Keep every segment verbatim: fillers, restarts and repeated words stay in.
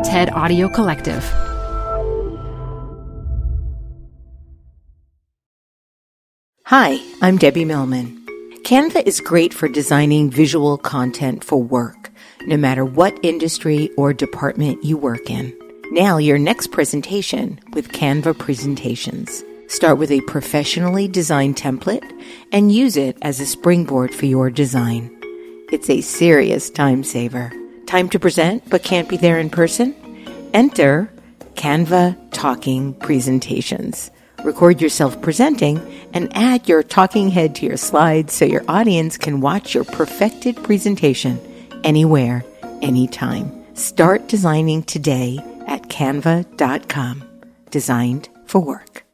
TED Audio Collective. Hi, I'm Debbie Millman. Canva is great for designing visual content for work, no matter what industry or department you work in. Now your next presentation with Canva Presentations. Start with a professionally designed template and use it as a springboard for your design. It's a serious time saver. Time to present but can't be there in person? Enter Canva Talking Presentations. Record yourself presenting and add your talking head to your slides so your audience can watch your perfected presentation anywhere, anytime. Start designing today at canva dot com. Designed for work.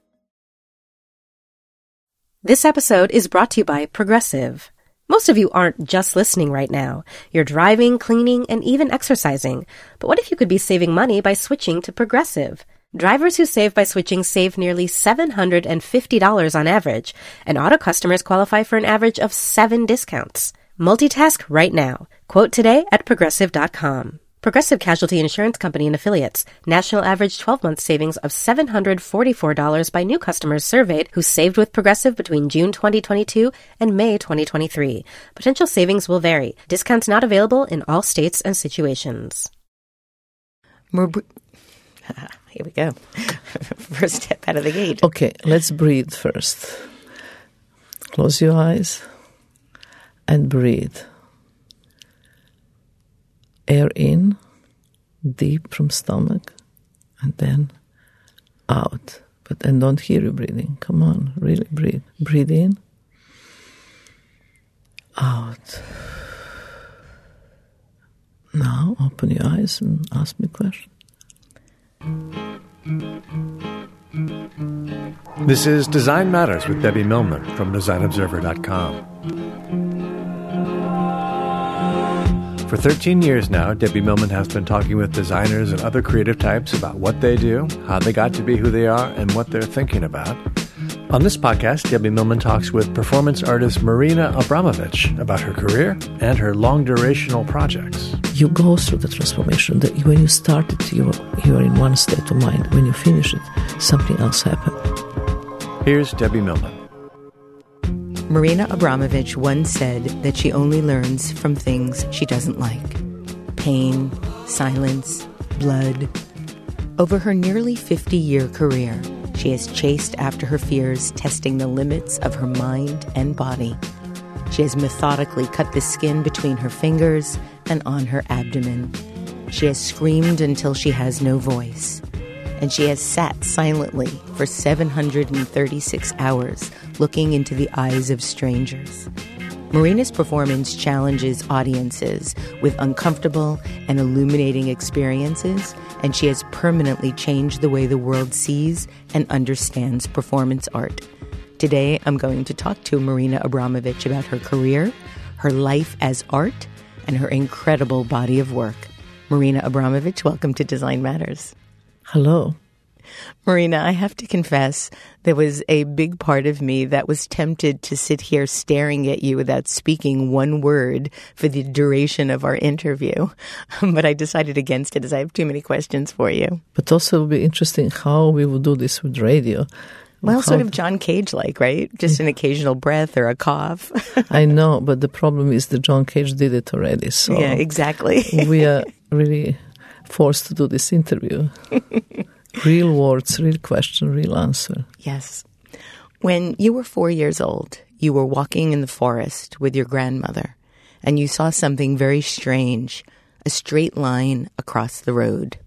This episode is brought to you by Progressive. Most of you aren't just listening right now. You're driving, cleaning, and even exercising. But what if you could be saving money by switching to Progressive? Drivers who save by switching save nearly seven hundred fifty dollars on average, and auto customers qualify for an average of seven discounts. Multitask right now. Quote today at progressive dot com. Progressive Casualty Insurance Company and Affiliates. National average twelve-month savings of seven hundred forty-four dollars by new customers surveyed who saved with Progressive between June twenty twenty-two and May twenty twenty-three. Potential savings will vary. Discounts not available in all states and situations. More br- Here we go. First step out of the gate. Okay, let's breathe first. Close your eyes and breathe. Air in, deep from stomach, and then out. But I don't hear you breathing. Come on, really breathe. Breathe in, out. Now open your eyes and ask me a question. This is Design Matters with Debbie Millman from design observer dot com. For thirteen years now, Debbie Millman has been talking with designers and other creative types about what they do, how they got to be who they are, and what they're thinking about. On this podcast, Debbie Millman talks with performance artist Marina Abramović about her career and her long-durational projects. You go through the transformation. That when you start it, you you are in one state of mind. When you finish it, something else happens. Here's Debbie Millman. Marina Abramović once said that she only learns from things she doesn't like. Pain, silence, blood. Over her nearly fifty-year career, she has chased after her fears, testing the limits of her mind and body. She has methodically cut the skin between her fingers and on her abdomen. She has screamed until she has no voice. And she has sat silently for seven hundred thirty-six hours, looking into the eyes of strangers. Marina's performance challenges audiences with uncomfortable and illuminating experiences, and she has permanently changed the way the world sees and understands performance art. Today, I'm going to talk to Marina Abramović about her career, her life as art, and her incredible body of work. Marina Abramović, welcome to Design Matters. Hello. Marina, I have to confess, there was a big part of me that was tempted to sit here staring at you without speaking one word for the duration of our interview. But I decided against it as I have too many questions for you. But also it would be interesting how we would do this with radio. Well, how sort of John Cage-like, right? Just an occasional breath or a cough. I know, but the problem is that John Cage did it already. So yeah, exactly. We are really forced to do this interview. Real words, real question, real answer. Yes. When you were four years old, you were walking in the forest with your grandmother, and you saw something very strange, a straight line across the road.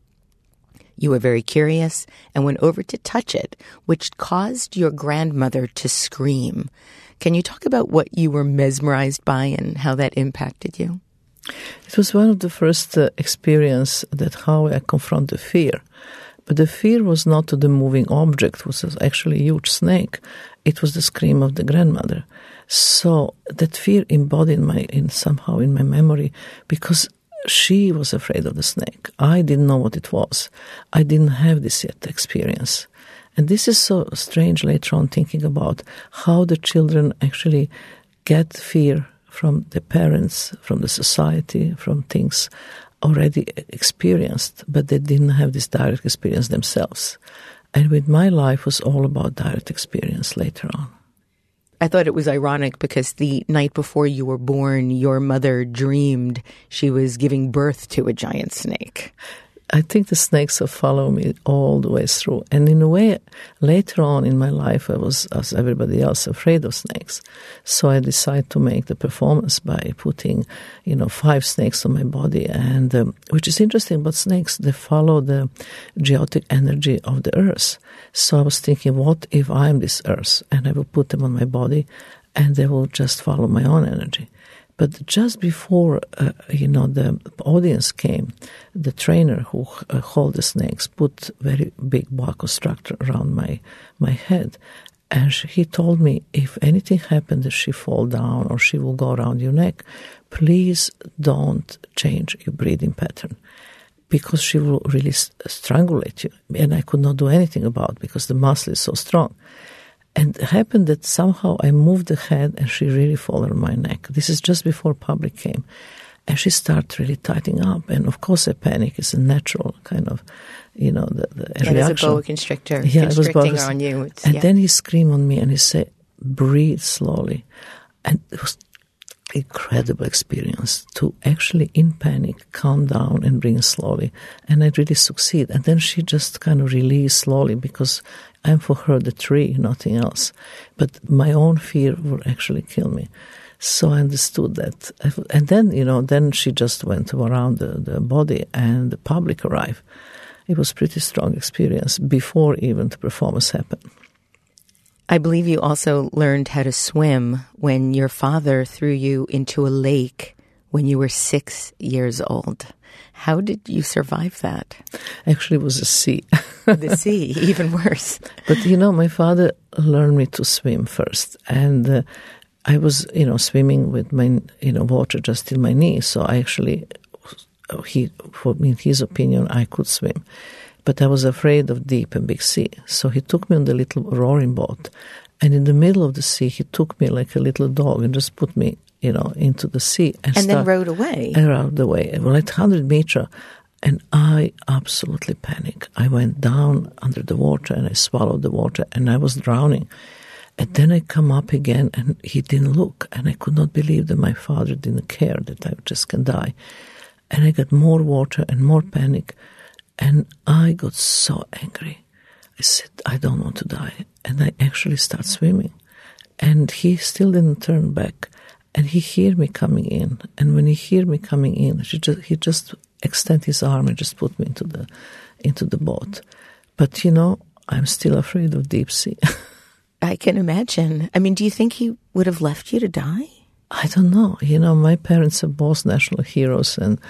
You were very curious and went over to touch it, which caused your grandmother to scream. Can you talk about what you were mesmerized by and how that impacted you? It was one of the first uh, experience that how I confronted fear. But the fear was not to the moving object, it was actually a huge snake. It was the scream of the grandmother. So that fear embodied my in somehow in my memory because she was afraid of the snake. I didn't know what it was. I didn't have this yet experience. And this is so strange later on thinking about how the children actually get fear from the parents, from the society, from things already experienced, but they didn't have this direct experience themselves. And with my life was all about direct experience later on. I thought it was ironic because the night before you were born, your mother dreamed she was giving birth to a giant snake. I think the snakes have followed me all the way through. And in a way, later on in my life, I was, as everybody else, afraid of snakes. So I decided to make the performance by putting, you know, five snakes on my body. And um, which is interesting, but snakes, they follow the geotic energy of the earth. So I was thinking, what if I'm this earth? And I will put them on my body, and they will just follow my own energy. But just before, uh, you know, the audience came, the trainer who uh, hold the snakes put very big boa constrictor around my my head. And she, he told me, if anything happened, if she fall down or she will go around your neck, please don't change your breathing pattern, because she will really strangulate you. And I could not do anything about it because the muscle is so strong. And it happened that somehow I moved the head and she really fell on my neck. This is just before public came. And she started really tightening up. And of course, a panic is a natural kind of, you know, the, the yeah, reaction. There's a boa constrictor yeah, constricting boa, on you. It's, and yeah. then he screamed on me and he said, breathe slowly. And it was an incredible experience to actually, in panic, calm down and breathe slowly. And I really succeed. And then she just kind of released slowly, because I'm for her the tree, nothing else. But my own fear would actually kill me. So I understood that. And then, you know, then she just went around the, the body and the public arrived. It was a pretty strong experience before even the performance happened. I believe you also learned how to swim when your father threw you into a lake when you were six years old. How did you survive that? Actually, it was a sea. The sea, even worse. But, you know, my father learned me to swim first. And uh, I was, you know, swimming with my, you know, water just till my knee. So I actually, he, for me, in his opinion, I could swim. But I was afraid of deep and big sea. So he took me on the little rowing boat. And in the middle of the sea, he took me like a little dog and just put me, you know, into the sea. And, and start, then rowed away. And rowed away. Well, at one hundred meters. And I absolutely panicked. I went down under the water and I swallowed the water and I was drowning. And then I come up again and he didn't look. And I could not believe that my father didn't care that I just can die. And I got more water and more panic. And I got so angry. I said, I don't want to die. And I actually started swimming. And he still didn't turn back. And he heard me coming in. And when he heard me coming in, he just, he just extended his arm and just put me into the into the boat. But, you know, I'm still afraid of deep sea. I can imagine. I mean, do you think he would have left you to die? I don't know. You know, my parents are both national heroes and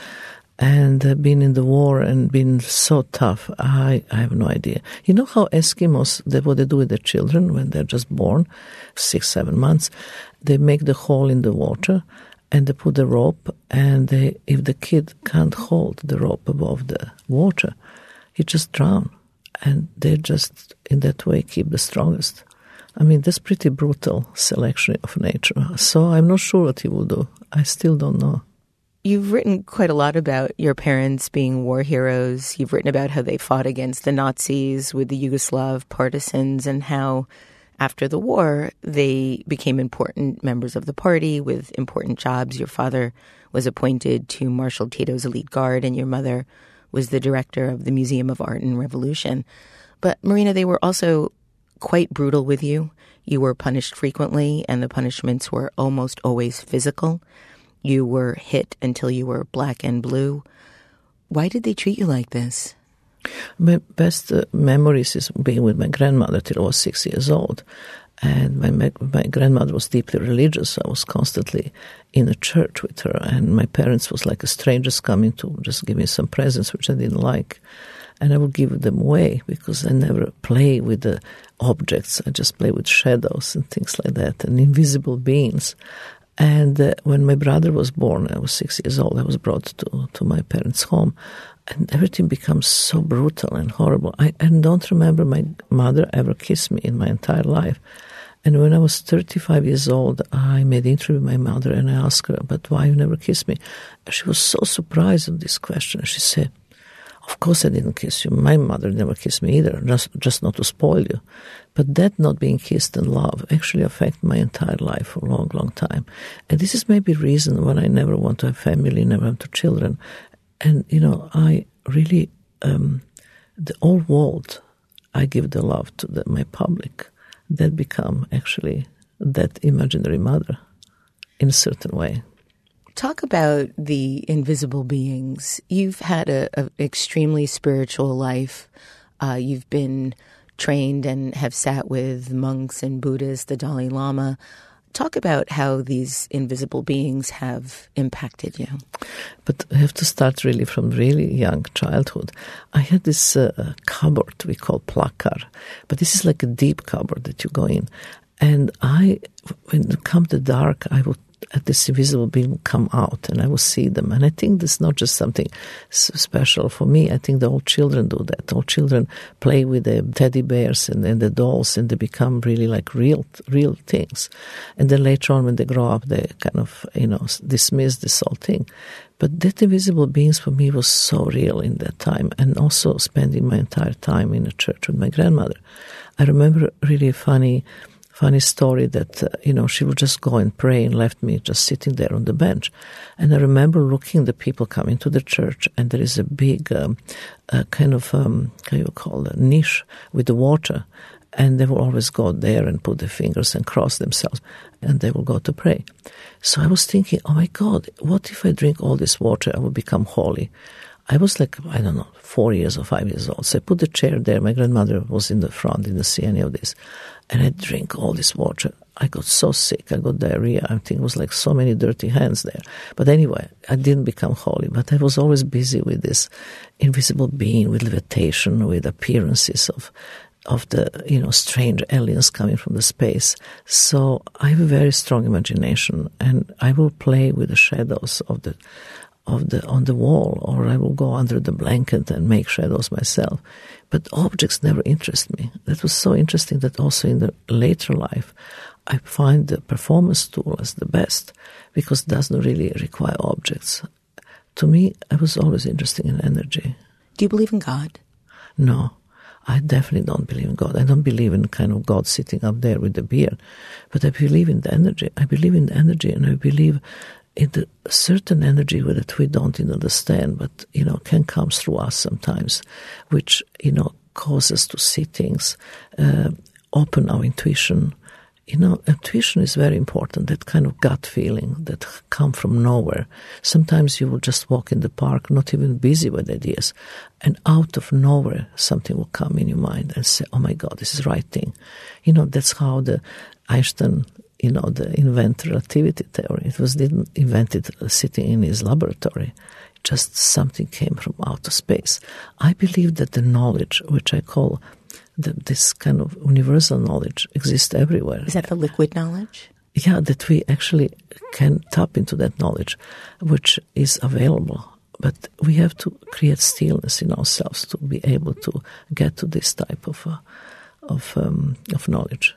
and uh, been in the war and been so tough. I, I have no idea. You know how Eskimos, they, what they do with their children when they're just born, six, seven months, they make the hole in the water and they put the rope, and they, if the kid can't hold the rope above the water, he just drown. And they just, in that way, keep the strongest. I mean, that's pretty brutal selection of nature. So I'm not sure what he will do. I still don't know. You've written quite a lot about your parents being war heroes. You've written about how they fought against the Nazis with the Yugoslav partisans and how after the war they became important members of the party with important jobs. Your father was appointed to Marshal Tito's elite guard and your mother was the director of the Museum of Art and Revolution. But Marina, they were also quite brutal with you. You were punished frequently and the punishments were almost always physical. You were hit until you were black and blue. Why did they treat you like this? My best uh, memories is being with my grandmother till I was six years old. And my, my my grandmother was deeply religious. So I was constantly in a church with her. And my parents was like a strangers coming to just give me some presents, which I didn't like. And I would give them away because I never play with the objects. I just play with shadows and things like that and invisible beings. And uh, when my brother was born, I was six years old, I was brought to, to my parents' home. And everything becomes so brutal and horrible. I, I don't remember my mother ever kissed me in my entire life. And when I was thirty-five years old, I made an interview with my mother and I asked her, but why you never kissed me? She was so surprised at this question. She said, of course I didn't kiss you. My mother never kissed me either, just, just not to spoil you. But that not being kissed and loved actually affected my entire life for a long, long time. And this is maybe the reason why I never want to have family, never have two children. And, you know, I really, um, the whole world, I give the love to the, my public. That become actually that imaginary mother in a certain way. Talk about the invisible beings. You've had a, a extremely spiritual life. Uh, you've been trained and have sat with monks and Buddhists, the Dalai Lama. Talk about how these invisible beings have impacted you. But I have to start really from really young childhood. I had this uh, cupboard we call placard, but this is like a deep cupboard that you go in. And I, when it comes to dark, I would at this invisible being will come out and I will see them. And I think this is not just something special for me. I think the all children do that. All children play with the teddy bears and, and the dolls and they become really like real real things. And then later on when they grow up, they kind of, you know, dismiss this whole thing. But that invisible beings for me was so real in that time, and also spending my entire time in a church with my grandmother. I remember really funny Funny story that, uh, you know, she would just go and pray and left me just sitting there on the bench. And I remember looking at the people coming to the church, and there is a big um, uh, kind of, um, how you call it, niche with the water. And they will always go there and put their fingers and cross themselves, and they will go to pray. So I was thinking, oh my God, what if I drink all this water, I will become holy? I was like, I don't know, four years or five years old. So I put the chair there. My grandmother was in the front, didn't see any of this. And I drink all this water. I got so sick. I got diarrhea. I think it was like so many dirty hands there. But anyway, I didn't become holy. But I was always busy with this invisible being, with levitation, with appearances of of the, you know, strange aliens coming from the space. So I have a very strong imagination, and I will play with the shadows of the of the on the wall, or I will go under the blanket and make shadows myself. But objects never interest me. That was so interesting that also in the later life, I find the performance tool as the best because it doesn't really require objects. To me, I was always interested in energy. Do you believe in God? No, I definitely don't believe in God. I don't believe in kind of God sitting up there with the beard, but I believe in the energy. I believe in the energy, and I believe in the certain energy that we don't even understand, but, you know, can come through us sometimes, which, you know, causes to see things, uh, open our intuition. You know, intuition is very important, that kind of gut feeling that come from nowhere. Sometimes you will just walk in the park, not even busy with ideas, and out of nowhere something will come in your mind and say, oh my God, this is the right thing. You know, that's how the Einstein, you know, the invented relativity theory. It was didn't invented sitting in his laboratory. Just something came from outer space. I believe that the knowledge, which I call the, this kind of universal knowledge, exists everywhere. Is that the liquid knowledge? Yeah, that we actually can tap into that knowledge, which is available. But we have to create stillness in ourselves to be able to get to this type of uh, of um, of knowledge.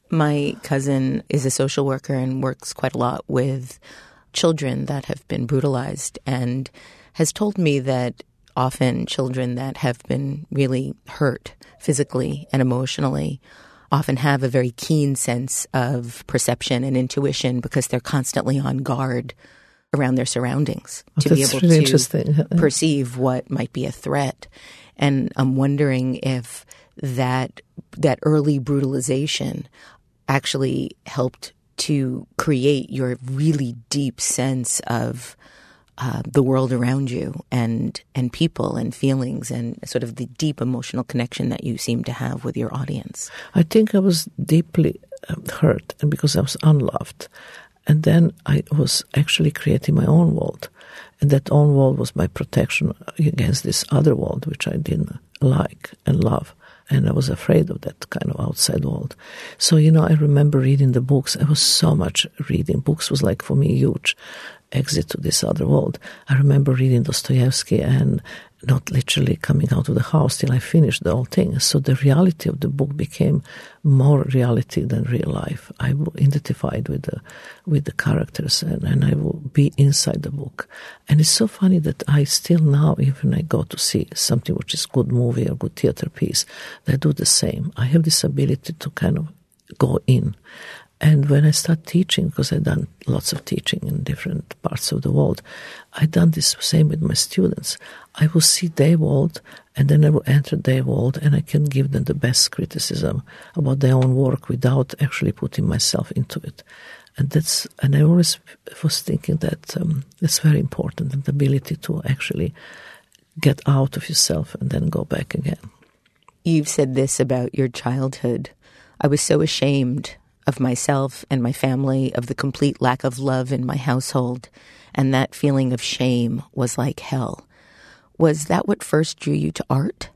My cousin is a social worker and works quite a lot with children that have been brutalized, and has told me that often children that have been really hurt physically and emotionally often have a very keen sense of perception and intuition because they're constantly on guard around their surroundings to That's be able really to perceive what might be a threat. And I'm wondering if that that early brutalization actually helped to create your really deep sense of uh, the world around you and and people and feelings and sort of the deep emotional connection that you seem to have with your audience. I think I was deeply um, hurt, and because I was unloved. And then I was actually creating my own world. And that own world was my protection against this other world, which I didn't like and love. And I was afraid of that kind of outside world. So, you know, I remember reading the books. I was so much reading. Books was like, for me, huge. exit to this other world. I remember reading Dostoevsky and not literally coming out of the house till I finished the whole thing. So the reality of the book became more reality than real life. I identified with the with the characters, and, and I will be inside the book. And it's so funny that I still now, even I go to see something which is good movie or good theater piece, I do the same. I have this ability to kind of go in. And when I start teaching, because I've done lots of teaching in different parts of the world, I've done this same with my students. I will see their world, and then I will enter their world, and I can give them the best criticism about their own work without actually putting myself into it. And that's, and I always was thinking that um, it's very important, the ability to actually get out of yourself and then go back again. You've said this about your childhood. I was so ashamed of myself and my family, of the complete lack of love in my household, and that feeling of shame was like hell. Was that what first drew you to art?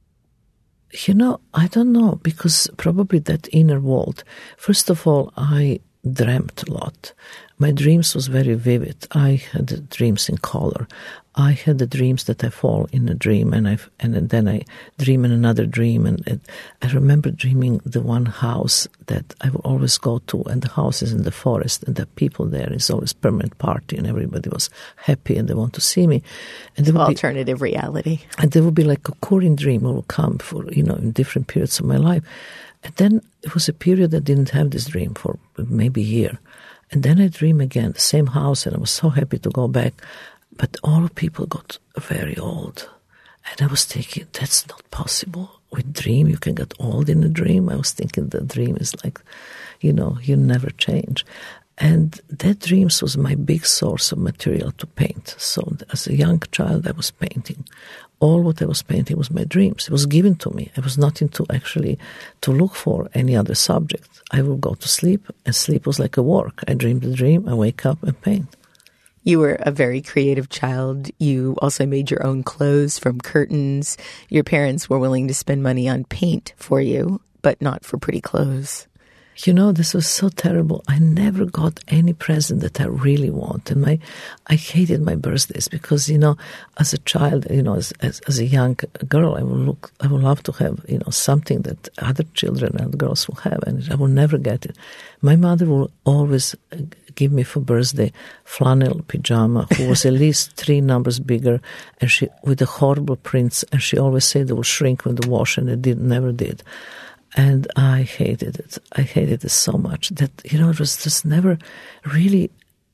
You know, I don't know, because probably that inner world. First of all, I dreamt a lot. My dreams was very vivid. I had dreams in color. I had the dreams that I fall in a dream, and I and then I dream in another dream. And it, I remember dreaming the one house that I would always go to, and the house is in the forest, and the people there is always permanent party, and everybody was happy, and they want to see me. And there would alternative be, reality. And there would be like a recurring dream that would come for, you know, in different periods of my life. And then it was a period I didn't have this dream for maybe a year. And then I dream again, the same house, and I was so happy to go back. But all people got very old. And I was thinking, that's not possible. With dream, you can get old in a dream. I was thinking the dream is like, you know, you never change. And that dreams was my big source of material to paint. So as a young child, I was painting. All what I was painting was my dreams. It was given to me. I was not into actually to look for any other subject. I would go to sleep, and sleep was like a work. I dreamed the dream, I wake up and paint. You were a very creative child. You also made your own clothes from curtains. Your parents were willing to spend money on paint for you, but not for pretty clothes. You know, this was so terrible. I never got any present that I really want. And my, I hated my birthdays because, you know, as a child, you know, as, as, as a young girl, I would look, I would love to have, you know, something that other children and girls will have, and I will never get it. My mother will always give me for birthday flannel pajama, who was at least three numbers bigger, and she, with the horrible prints, and she always said they will shrink when they wash, and it did, never did. And I hated it. I hated it so much that, you know, it was just never really,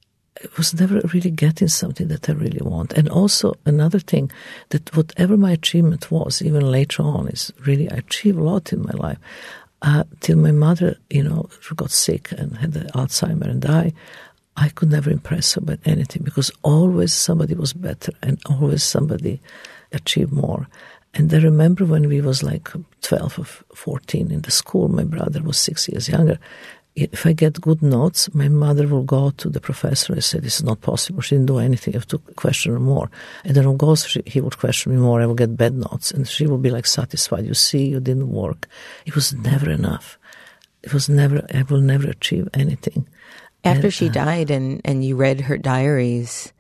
it was never really getting something that I really want. And also another thing, that whatever my achievement was, even later on, is really, I achieved a lot in my life. Uh, till my mother, you know, got sick and had the Alzheimer and died, I could never impress her about anything, because always somebody was better and always somebody achieved more. And I remember when we was like twelve or fourteen in the school, my brother was six years younger. If I get good notes, my mother will go to the professor and say, this is not possible. She didn't do anything. I have to question her more. And then I'll go, she, he would question me more. I will get bad notes. And she will be like satisfied. You see, you didn't work. It was never enough. It was never, I will never achieve anything. After and, she uh, died and, and you read her diaries,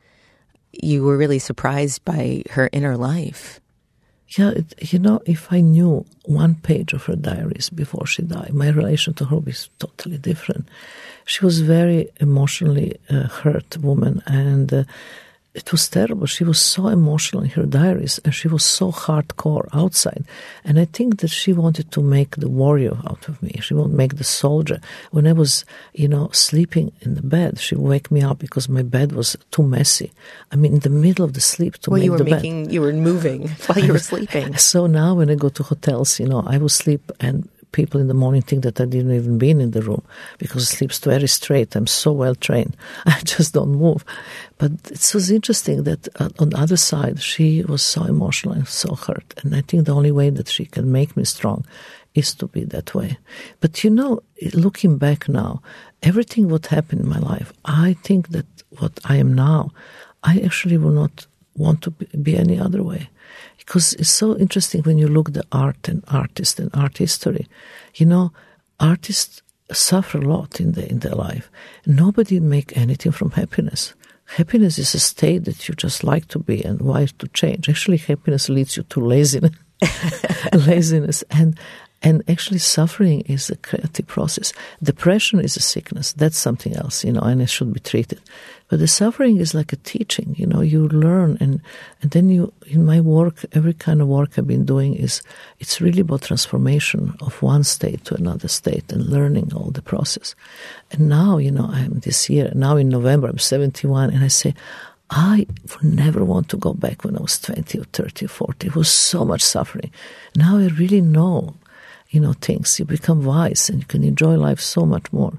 you were really surprised by her inner life. Yeah, it, you know, if I knew one page of her diaries before she died, my relation to her was totally different. She was very emotionally uh, hurt woman, and uh, it was terrible. She was so emotional in her diaries, and she was so hardcore outside. And I think that she wanted to make the warrior out of me. She wanted to make the soldier. When I was, you know, sleeping in the bed, she would wake me up because my bed was too messy. I mean, in the middle of the sleep to well, make you were the making, bed. You were moving while you were sleeping. So now when I go to hotels, you know, I will sleep, and people in the morning think that I didn't even been in the room because it sleeps very straight. I'm so well trained. I just don't move. But it was interesting that uh, on the other side, she was so emotional and so hurt. And I think the only way that she can make me strong is to be that way. But you know, looking back now, everything what happened in my life, I think that what I am now, I actually will not want to be any other way. Because it's so interesting when you look at the art and artists and art history. You know, artists suffer a lot in, the, in their life. Nobody make anything from happiness. happiness is a state that you just like to be, and why to change? Actually, happiness leads you to laziness, laziness, and and actually suffering is a creative process. Depression is a sickness. That's something else, you know, and it should be treated. But the suffering is like a teaching, you know, you learn, and, and then you, in my work, every kind of work I've been doing is, it's really about transformation of one state to another state and learning all the process. And now, you know, I'm this year, now in November, I'm seventy-one, and I say, I would never want to go back when I was twenty or thirty or forty. It was so much suffering. Now I really know, you know, things. You become wise and you can enjoy life so much more.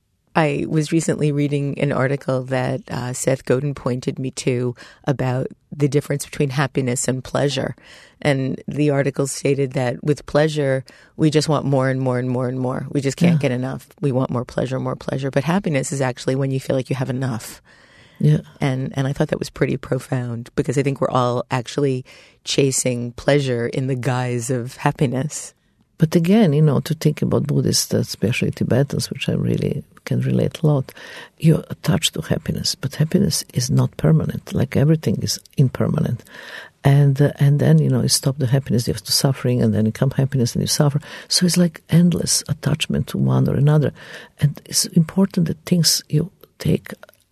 I was recently reading an article that uh, Seth Godin pointed me to about the difference between happiness and pleasure. And the article stated that with pleasure, we just want more and more and more and more. We just can't yeah. get enough. We want more pleasure, more pleasure. But happiness is actually when you feel like you have enough. Yeah. And and I thought that was pretty profound, because I think we're all actually chasing pleasure in the guise of happiness. But again, you know, to think about Buddhists, especially Tibetans, which I really can relate a lot, you're attached to happiness. But happiness is not permanent, like everything is impermanent. And uh, and then, you know, you stop the happiness, you have to suffering, and then you come happiness and you suffer. So it's like endless attachment to one or another. And it's important that things you take,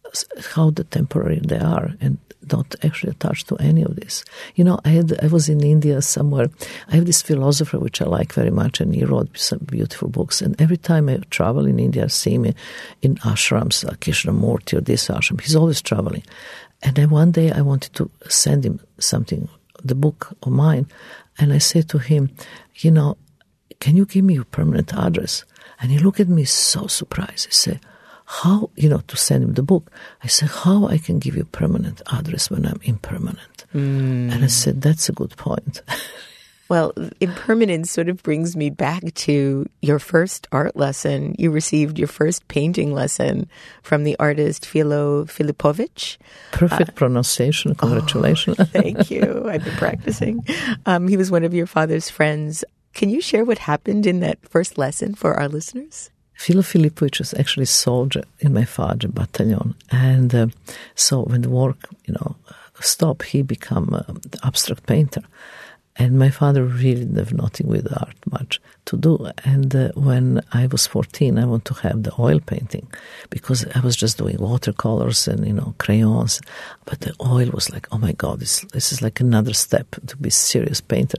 how the temporary they are, and not actually attached to any of this. You know, I had I was in India somewhere. I have this philosopher which I like very much, and he wrote some beautiful books. And every time I travel in India, I see him in ashrams, like Krishnamurti or this ashram. He's always traveling. And then one day I wanted to send him something, the book of mine, and I said to him, you know, can you give me your permanent address? And he looked at me so surprised. He said, how, you know, to send him the book. I said, how I can give you a permanent address when I'm impermanent? Mm. And I said, that's a good point. Well, impermanence sort of brings me back to your first art lesson. You received your first painting lesson from the artist Philo Filipovich. Perfect uh, pronunciation. Congratulations. Oh, thank you. I've been practicing. Um, he was one of your father's friends. Can you share what happened in that first lesson for our listeners? Philo Filipovich was actually a soldier in my father's battalion. And uh, so when the war, you know, stopped, he became uh, the abstract painter. And my father really didn't have nothing with art much to do. And uh, when I was fourteen, I wanted to have the oil painting, because I was just doing watercolors and, you know, crayons. But the oil was like, oh my God, this, this is like another step to be a serious painter.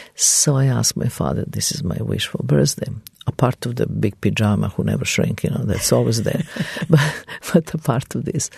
So I asked my father, this is my wish for birthday. A part of the big pajama who never shrink, you know, that's always there. but, but a part of this.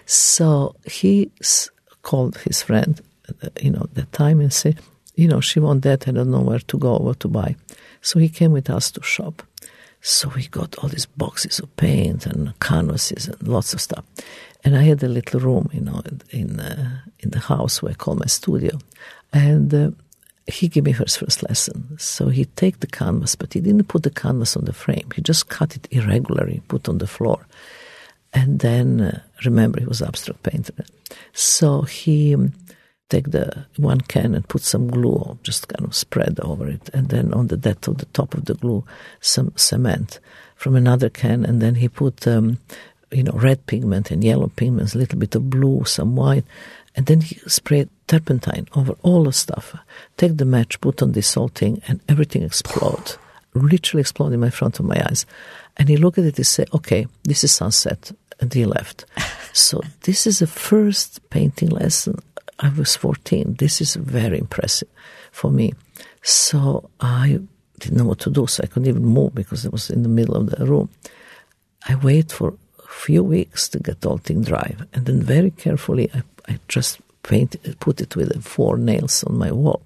So he called his friend, you know, that time and said, you know, she want that, I don't know where to go, what to buy. So he came with us to shop. So we got all these boxes of paint and canvases and lots of stuff. And I had a little room, you know, in uh, in the house where I call my studio. And uh, he gave me his first lesson. So he take the canvas, but he didn't put the canvas on the frame. He just cut it irregularly, put on the floor. And then, uh, remember, he was abstract painter. So he um, take the one can and put some glue, or just kind of spread over it. And then on the that of the top of the glue, some cement from another can. And then he put, um, you know, red pigment and yellow pigments, a little bit of blue, some white. And then he sprayed turpentine over all the stuff. Take the match, put on this whole thing, and everything explode. Literally explode in my front of my eyes. And he looked at it and said, okay, this is sunset. And he left. So this is the first painting lesson. I was fourteen. This is very impressive for me. So I didn't know what to do, so I couldn't even move because it was in the middle of the room. I waited for a few weeks to get the whole thing dry. And then very carefully, I, I just painted, put it with four nails on my wall.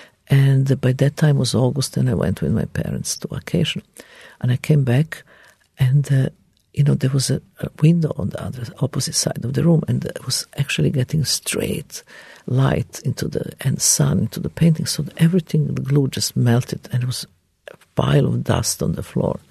And by that time it was August, and I went with my parents to vacation. And I came back, and uh, you know, there was a, a window on the other opposite side of the room, and it was actually getting straight light into the and sun into the painting. So everything, the glue just melted, and it was a pile of dust on the floor,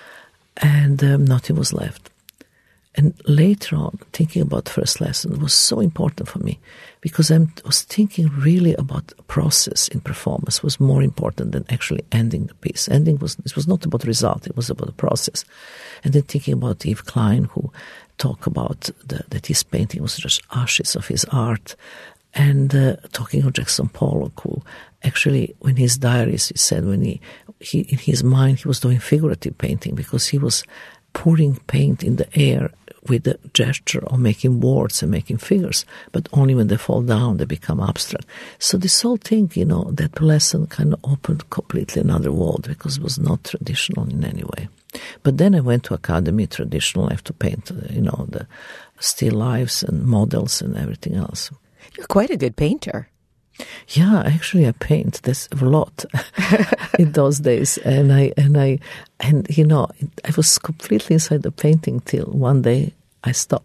and um, nothing was left. And later on, thinking about the first lesson was so important for me, because I was thinking really about the process in performance was more important than actually ending the piece. Ending was, this was not about the result, it was about the process. And then thinking about Yves Klein, who talk about the, that his painting was just ashes of his art. And uh, talking of Jackson Pollock, who actually, in his diaries, he said when he, he, in his mind, he was doing figurative painting because he was pouring paint in the air with the gesture of making words and making figures, but only when they fall down, they become abstract. So this whole thing, you know, that lesson kind of opened completely another world because it was not traditional in any way. But then I went to academy, traditional, I have to paint, you know, the still lifes and models and everything else. You're quite a good painter. Yeah, actually, I paint this a lot in those days, and I and I and you know, I was completely inside the painting till one day I stopped.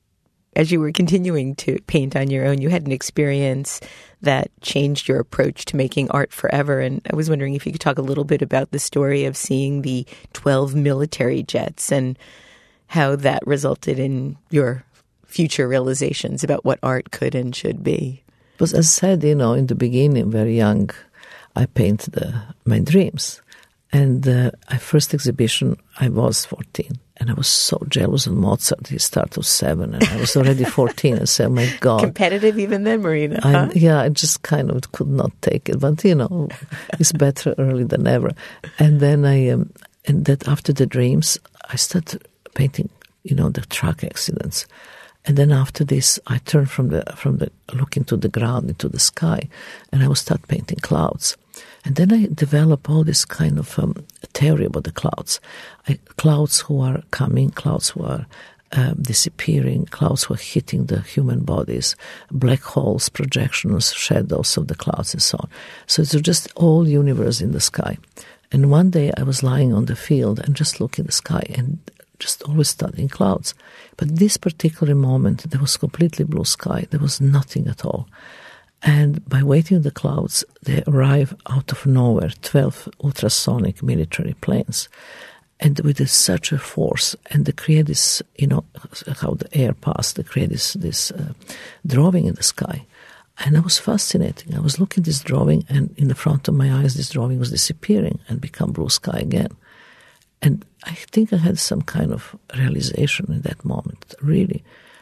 As you were continuing to paint on your own, you had an experience that changed your approach to making art forever. And I was wondering if you could talk a little bit about the story of seeing the twelve military jets and how that resulted in your future realizations about what art could and should be. Because as I said, you know, in the beginning, very young, I painted the, my dreams. And uh, my first exhibition, I was fourteen. And I was so jealous of Mozart. He started at seven, and I was already fourteen. I said, oh my God. Competitive even then, Marina, huh? I, yeah, I just kind of could not take it. But, you know, it's better early than never. And then I, um, and that after the dreams, I started painting, you know, the truck accidents. And then after this, I turned from the from the looking to the ground into the sky, and I would start painting clouds. And then I developed all this kind of um, theory about the clouds. I, clouds who are coming, clouds who are um, disappearing, clouds who are hitting the human bodies, black holes, projections, shadows of the clouds, and so on. So it's just all universe in the sky. And one day I was lying on the field and just looking at the sky and just always studying clouds. But this particular moment, there was completely blue sky. There was nothing at all. And by waiting the clouds, they arrive out of nowhere, twelve ultrasonic military planes. And with such a force, and they create this, you know, how the air passed, they create this, this uh, drawing in the sky. And it was fascinating. I was looking at this drawing, and in the front of my eyes, this drawing was disappearing and become blue sky again. And I think I had some kind of realization in that moment. Really,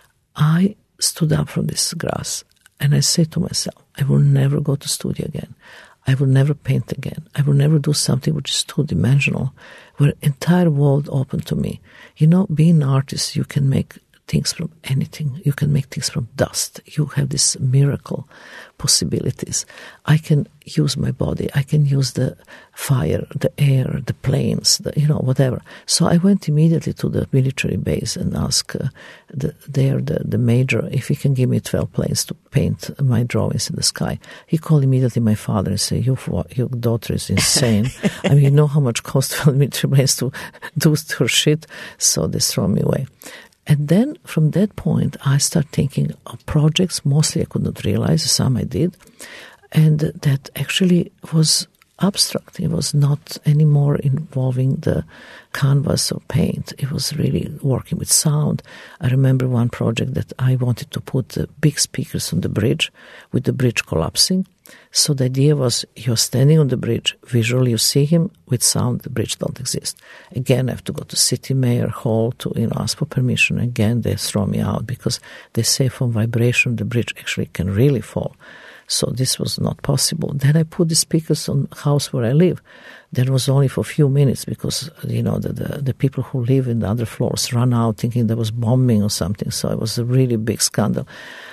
I stood up from this grass and I said to myself, I will never go to studio again. I will never paint again. I will never do something which is two-dimensional, where entire world open to me. You know, being an artist, you can make things from anything. You can make things from dust. You have this miracle possibilities. I can use my body. I can use the fire, the air, the planes, the, you know, whatever. So I went immediately to the military base and asked uh, the, there the, the major if he can give me twelve planes to paint my drawings in the sky. He called immediately my father and said, your, your daughter is insane. I mean, you know how much cost for the military planes to do her shit? So they throw me away. And then from that point, I started thinking of projects. Mostly I could not realize, some I did. And that actually was abstract. It was not anymore involving the canvas or paint. It was really working with sound. I remember one project that I wanted to put the big speakers on the bridge with the bridge collapsing. So the idea was you're standing on the bridge, visually you see him, with sound the bridge don't exist. Again, I have to go to City Mayor Hall to you know ask for permission. Again, they throw me out because they say from vibration the bridge actually can really fall. So this was not possible. Then I put the speakers on the house where I live. That was only for a few minutes because, you know, the, the, the people who live in the other floors ran out thinking there was bombing or something. So it was a really big scandal.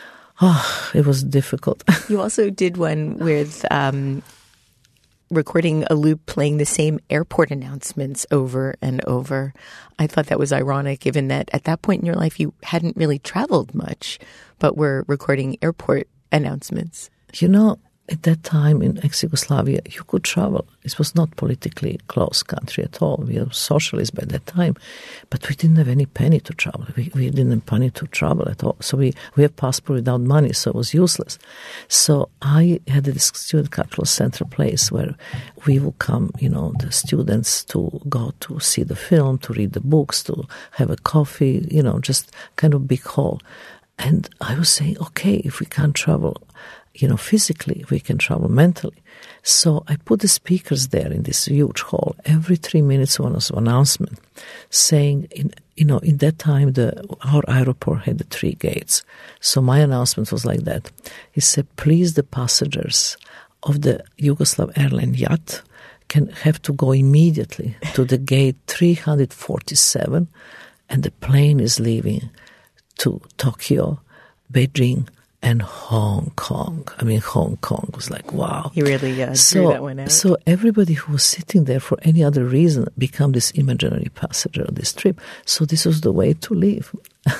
Oh, it was difficult. You also did one with um, recording a loop playing the same airport announcements over and over. I thought that was ironic given that at that point in your life you hadn't really traveled much, but were recording airport announcements. You know, at that time in ex-Yugoslavia, you could travel. It was not politically closed country at all. We were socialist by that time, but we didn't have any penny to travel. We, we didn't have money to travel at all. So we, we have passport without money, so it was useless. So I had this student cultural center place where we would come, you know, the students to go to see the film, to read the books, to have a coffee, you know, just kind of big hall. And I was saying, okay, if we can't travel, you know, physically, we can travel mentally. So I put the speakers there in this huge hall. Every three minutes one was an announcement saying in you know, in that time, the our airport had the three gates. So my announcement was like that. He said, please, the passengers of the Yugoslav Airline yacht can have to go immediately to the gate three hundred forty-seven, and the plane is leaving to Tokyo, Beijing, and Hong Kong. I mean, Hong Kong was like, wow. He really uh, drew so, that one out. So everybody who was sitting there for any other reason became this imaginary passenger of this trip. So this was the way to live.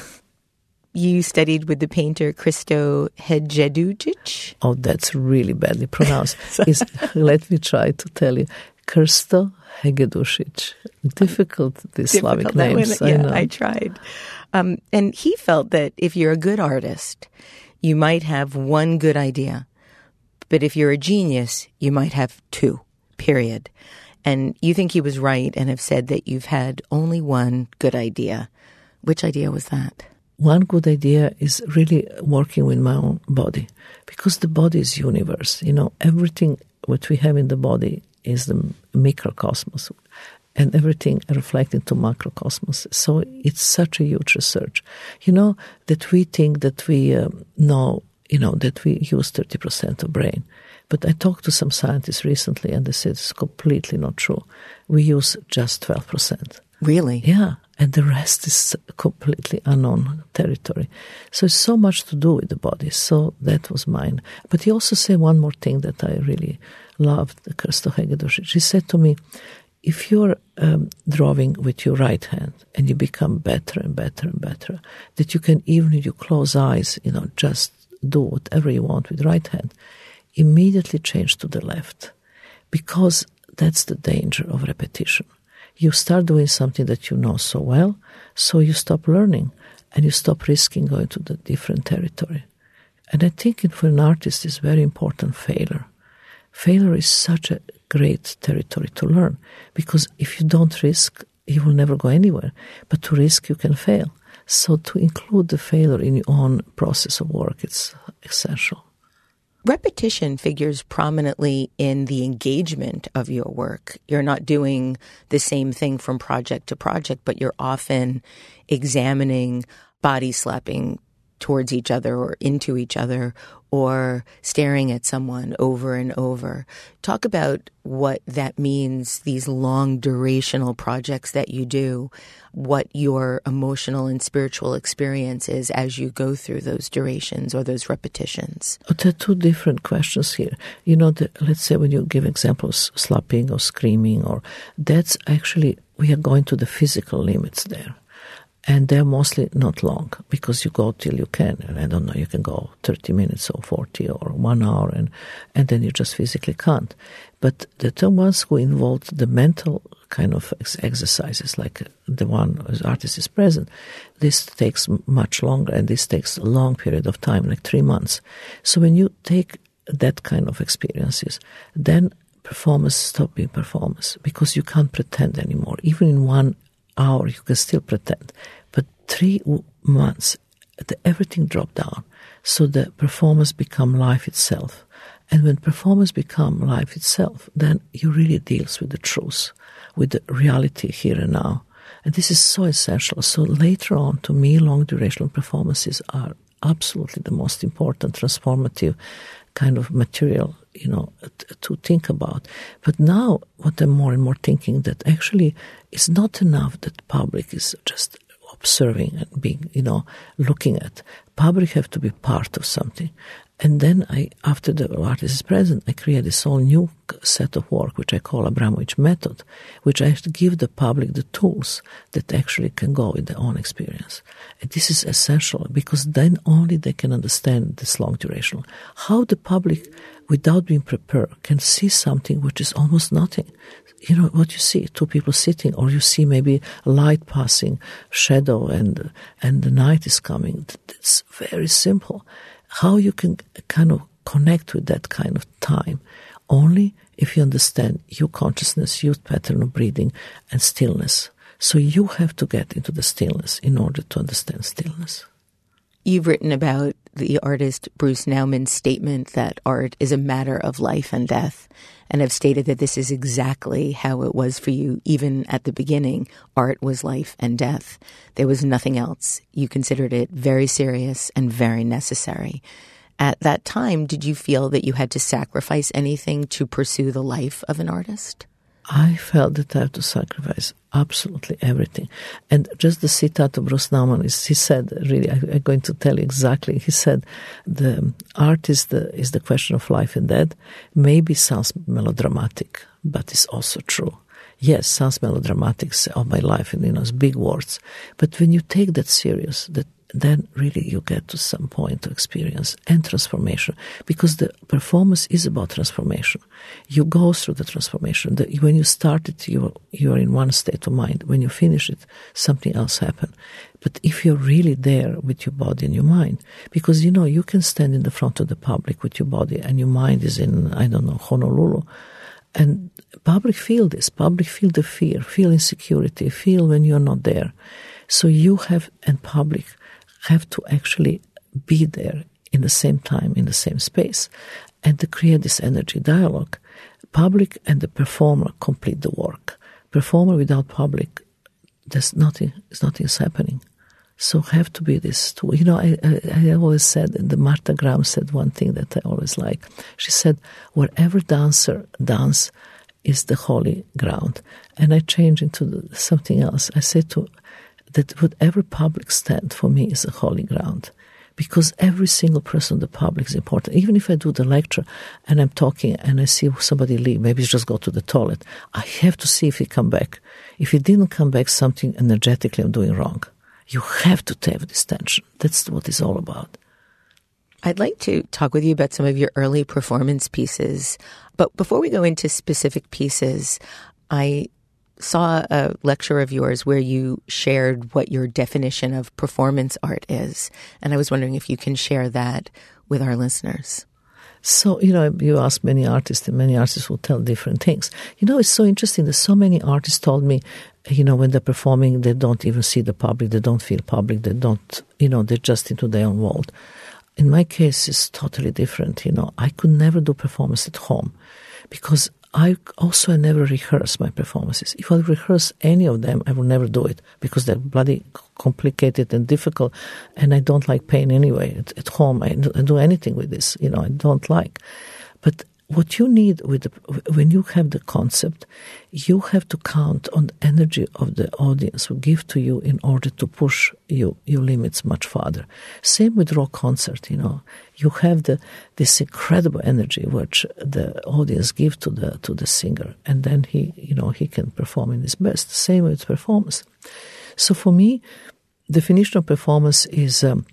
You studied with the painter Kristo Hedjedujic? Oh, that's really badly pronounced. Is, let me try to tell you. Kristo Hedjedujic. Difficult, these Slavic Difficult, names. One, yeah, I know. I tried. Um, and he felt that if you're a good artist, you might have one good idea. But if you're a genius, you might have two, period. And you think he was right and have said that you've had only one good idea. Which idea was that? One good idea is really working with my own body, because the body is universe. You know, everything what we have in the body is the microcosmos, and everything reflecting to macrocosmos. So it's such a huge research. You know, that we think that we um, know, you know, that we use thirty percent of brain. But I talked to some scientists recently, and they said it's completely not true. We use just twelve percent. Really? Yeah. And the rest is completely unknown territory. So it's so much to do with the body. So that was mine. But he also said one more thing that I really loved, Kristo Hedjedujic. He said to me, if you're um, drawing with your right hand and you become better and better and better, that you can, even with your closed eyes, you know, just do whatever you want with right hand, immediately change to the left. Because that's the danger of repetition. You start doing something that you know so well, so you stop learning and you stop risking going to the different territory. And I think for an artist it's very important failure. Failure is such a great territory to learn, because if you don't risk, you will never go anywhere. But to risk, you can fail. So to include the failure in your own process of work, it's essential. Repetition figures prominently in the engagement of your work. You're not doing the same thing from project to project, but you're often examining body slapping towards each other or into each other, or staring at someone over and over. Talk about what that means, these long durational projects that you do, what your emotional and spiritual experience is as you go through those durations or those repetitions. There are two different questions here. You know, the, let's say when you give examples, slapping or screaming, or that's actually, we are going to the physical limits there. And they're mostly not long, because you go till you can. And I don't know, you can go thirty minutes or forty or one hour, and, and then you just physically can't. But the two ones who involved the mental kind of ex- exercises, like the one as artist is present, this takes much longer, and this takes a long period of time, like three months. So when you take that kind of experiences, then performance stop being performance, because you can't pretend anymore. Even in one hour, you can still pretend. But three months, the, everything dropped down. So the performance become life itself. And when performance become life itself, then you really deals with the truth, with the reality here and now. And this is so essential. So later on, to me, long durational performances are absolutely the most important transformative kind of material, you know, t- to think about. But now what I'm more and more thinking, that actually it's not enough that public is just observing and being, you know, looking at. Public have to be part of something. And then I, after the artist is present, I create this whole new set of work, which I call Abramovich method, which I have to give the public the tools that actually can go with their own experience. And this is essential, because then only they can understand this long duration. How the public, without being prepared, can see something which is almost nothing. You know, what you see, two people sitting, or you see maybe light passing, shadow, and and the night is coming. It's very simple. How you can kind of connect with that kind of time? Only if you understand your consciousness, your pattern of breathing, and stillness. So you have to get into the stillness in order to understand stillness. You've written about the artist Bruce Naumann's statement that art is a matter of life and death, and have stated that this is exactly how it was for you. Even at the beginning, art was life and death. There was nothing else. You considered it very serious and very necessary. At that time, did you feel that you had to sacrifice anything to pursue the life of an artist? I felt that I had to sacrifice absolutely everything. And just the citate of Bruce Nauman is, he said, really, I, I'm going to tell you exactly, he said, the art is the, is the question of life and death. Maybe sounds melodramatic, but it's also true. Yes, sounds melodramatic, of my life, and you know, it's big words. But when you take that serious, that then really you get to some point of experience and transformation, because the performance is about transformation. You go through the transformation. The, when you start it, you you are in one state of mind. When you finish it, something else happens. But if you're really there with your body and your mind, because, you know, you can stand in the front of the public with your body and your mind is in, I don't know, Honolulu, and public feel this. Public feel the fear, feel insecurity, feel when you're not there. So you have, and public have to actually be there in the same time, in the same space, and to create this energy dialogue. Public and the performer complete the work. Performer without public, there's nothing, nothing is happening. So have to be this too. You know, I, I, I always said, and the Martha Graham said one thing that I always like. She said, wherever dancer dance is the holy ground. And I change into the, something else. I say to that whatever public stand for me is a holy ground, because every single person in the public is important. Even if I do the lecture and I'm talking and I see somebody leave, maybe just go to the toilet, I have to see if he come back. If he didn't come back, something energetically I'm doing wrong. You have to have this tension. That's what it's all about. I'd like to talk with you about some of your early performance pieces. But before we go into specific pieces, I saw a lecture of yours where you shared what your definition of performance art is. And I was wondering if you can share that with our listeners. So, you know, you ask many artists, and many artists will tell different things. You know, it's so interesting that so many artists told me, you know, when they're performing, they don't even see the public, they don't feel public, they don't, you know, they're just into their own world. In my case, it's totally different. You know, I could never do performance at home because I also never rehearse my performances. If I rehearse any of them, I will never do it because they're bloody complicated and difficult, and I don't like pain anyway. At, at home, I don't do anything with this, you know, I don't like. But what you need with the, when you have the concept, you have to count on the energy of the audience who give to you in order to push you, your limits much farther. Same with rock concert, you know. You have the this incredible energy which the audience give to the to the singer, and then he, you know, he can perform in his best. Same with performance. So for me, definition of performance is um,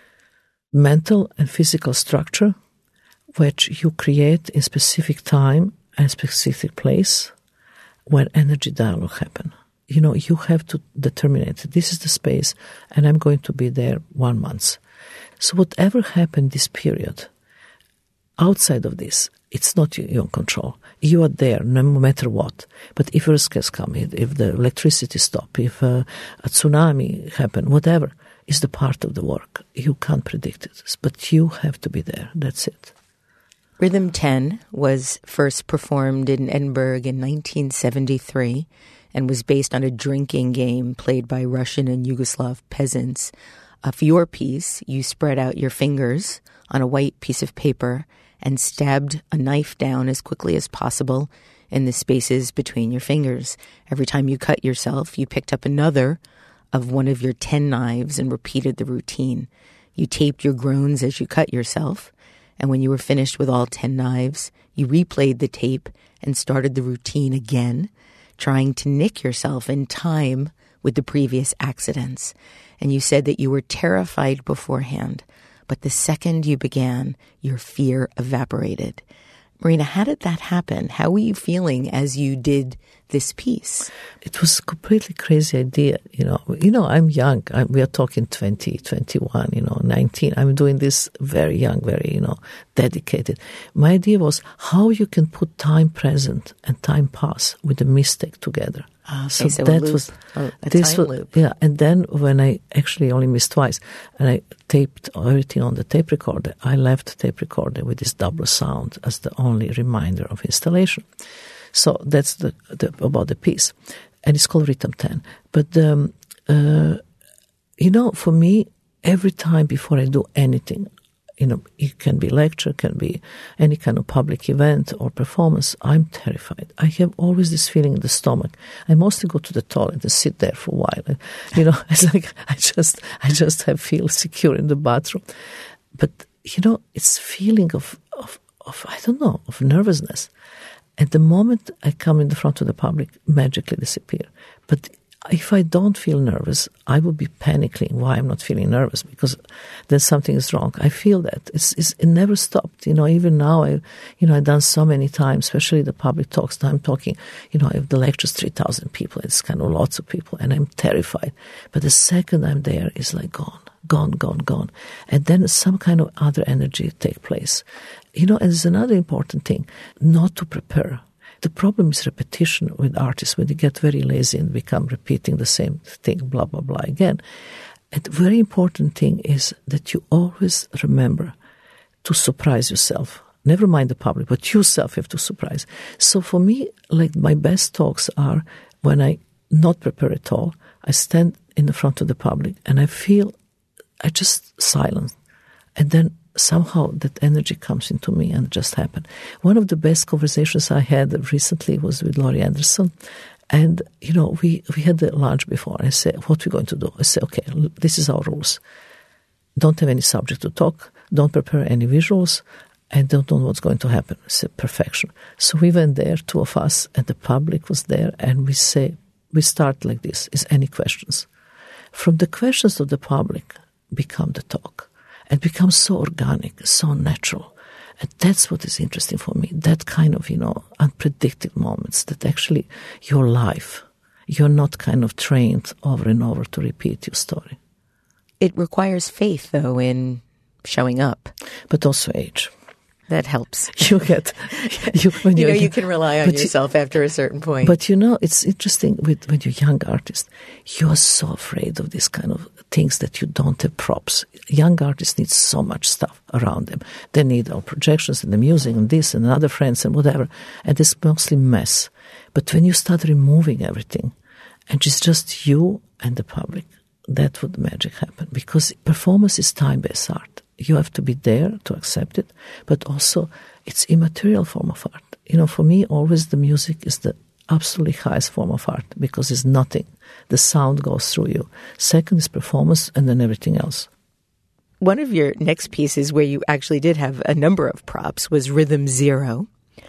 mental and physical structure, which you create in specific time and specific place where energy dialogue happen. You know, you have to determine it. This is the space, and I'm going to be there one month. So whatever happened this period, outside of this, it's not your control. You are there no matter what. But if earthquakes come, if the electricity stop, if a, a tsunami happen, whatever, is the part of the work. You can't predict it, but you have to be there. That's it. Rhythm ten was first performed in Edinburgh in nineteen seventy-three and was based on a drinking game played by Russian and Yugoslav peasants. Uh, for your piece, you spread out your fingers on a white piece of paper and stabbed a knife down as quickly as possible in the spaces between your fingers. Every time you cut yourself, you picked up another of one of your ten knives and repeated the routine. You taped your groans as you cut yourself. And when you were finished with all ten knives, you replayed the tape and started the routine again, trying to nick yourself in time with the previous accidents. And you said that you were terrified beforehand, but the second you began, your fear evaporated. Marina, how did that happen? How were you feeling as you did this piece? It was a completely crazy idea. You know, you know, I'm young. I, we are talking twenty, twenty-one, you know, nineteen. I'm doing this very young, very, you know, dedicated. My idea was how you can put time present and time past with a mistake together. Uh, so okay, so that a was a, a this time was, loop. Yeah, and then when I actually only missed twice, and I taped everything on the tape recorder, I left the tape recorder with this double sound as the only reminder of installation. So that's the, the about the piece, and it's called Rhythm ten. But um, uh, you know, for me, every time before I do anything, you know, it can be lecture, can be any kind of public event or performance, I'm terrified. I have always this feeling in the stomach. I mostly go to the toilet and sit there for a while. And, you know, it's like I just, I just have feel secure in the bathroom. But, you know, it's feeling of, of, of, I don't know, of nervousness. At the moment I come in the front of the public, magically disappear. But if I don't feel nervous, I will be panicking why I'm not feeling nervous, because then something is wrong. I feel that. It's, it's, it never stopped. You know, even now, I, you know, I've done so many times, especially the public talks. Now I'm talking, you know, I have the lectures, three thousand people. It's kind of lots of people, and I'm terrified. But the second I'm there, it's like gone, gone, gone, gone. And then some kind of other energy take place. You know, and there's another important thing, not to prepare. The problem is repetition with artists, when they get very lazy and become repeating the same thing, blah, blah, blah, again. And the very important thing is that you always remember to surprise yourself. Never mind the public, but yourself have to surprise. So for me, like my best talks are when I not prepare at all, I stand in the front of the public and I feel, I just silence. And then somehow that energy comes into me and it just happened. One of the best conversations I had recently was with Laurie Anderson. And, you know, we, we had the lunch before. I said, what are we going to do? I said, okay, this is our rules. Don't have any subject to talk. Don't prepare any visuals. And don't know what's going to happen. I said, perfection. So we went there, two of us, and the public was there. And we say, we start like this. Is any questions? From the questions of the public become the talk. It becomes so organic, so natural. And that's what is interesting for me. That kind of, you know, unpredicted moments that actually your life, you're not kind of trained over and over to repeat your story. It requires faith, though, in showing up. But also age. That helps. You get, you, when you know, you you can rely on yourself you, after a certain point. But you know, it's interesting with when you're young artist, you're so afraid of this kind of things that you don't have props. Young artists need so much stuff around them. They need our projections and the music and this and other friends and whatever. And it's mostly mess. But when you start removing everything, and it's just you and the public, that would magic happen. Because performance is time-based art. You have to be there to accept it, but also it's immaterial form of art. You know, for me, always the music is the absolutely highest form of art because it's nothing. The sound goes through you. Second is performance, and then everything else. One of your next pieces where you actually did have a number of props was Rhythm Zero.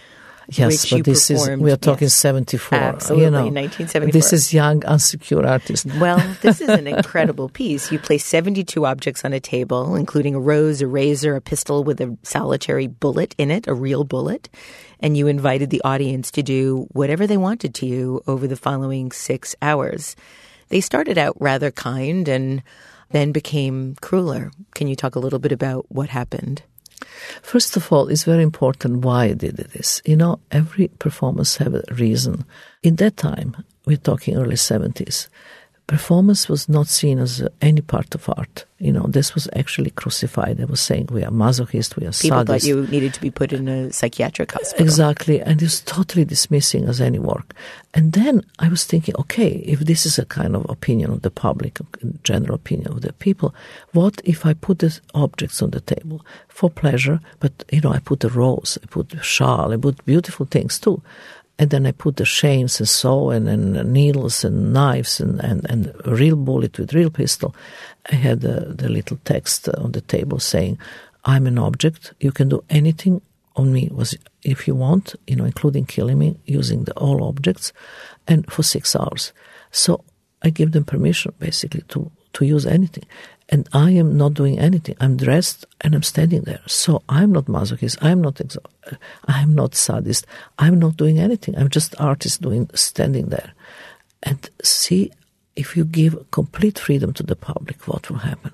Yes, but this is, we are talking yes, seventy-four. Absolutely, you know, nineteen seventy-four. This is young, unsecure artist. Well, this is an incredible piece. You place seventy-two objects on a table, including a rose, a razor, a pistol with a solitary bullet in it, a real bullet. And you invited the audience to do whatever they wanted to you over the following six hours. They started out rather kind and then became crueler. Can you talk a little bit about what happened? First of all, it's very important why I did this. You know, every performance have a reason. In that time, we're talking early seventies, performance was not seen as any part of art. You know, this was actually crucified. They were saying we are masochists, we are People sadists. thought you needed to be put in a psychiatric hospital. Exactly, and it's totally dismissing as any work. And then I was thinking, okay, if this is a kind of opinion of the public, general opinion of the people, what if I put the objects on the table for pleasure, but, you know, I put a rose, I put a shawl, I put beautiful things too. And then I put the chains and saw and, and needles and knives and, and, and a real bullet with real pistol. I had the, the little text on the table saying, I'm an object. You can do anything on me was if you want, you know, including killing me, using the all objects, and for six hours. So I give them permission, basically, to, to use anything. And I am not doing anything. I'm dressed and I'm standing there. So I'm not masochist. I'm not exo- I'm not sadist. I'm not doing anything. I'm just artist doing standing there. And see, if you give complete freedom to the public, what will happen?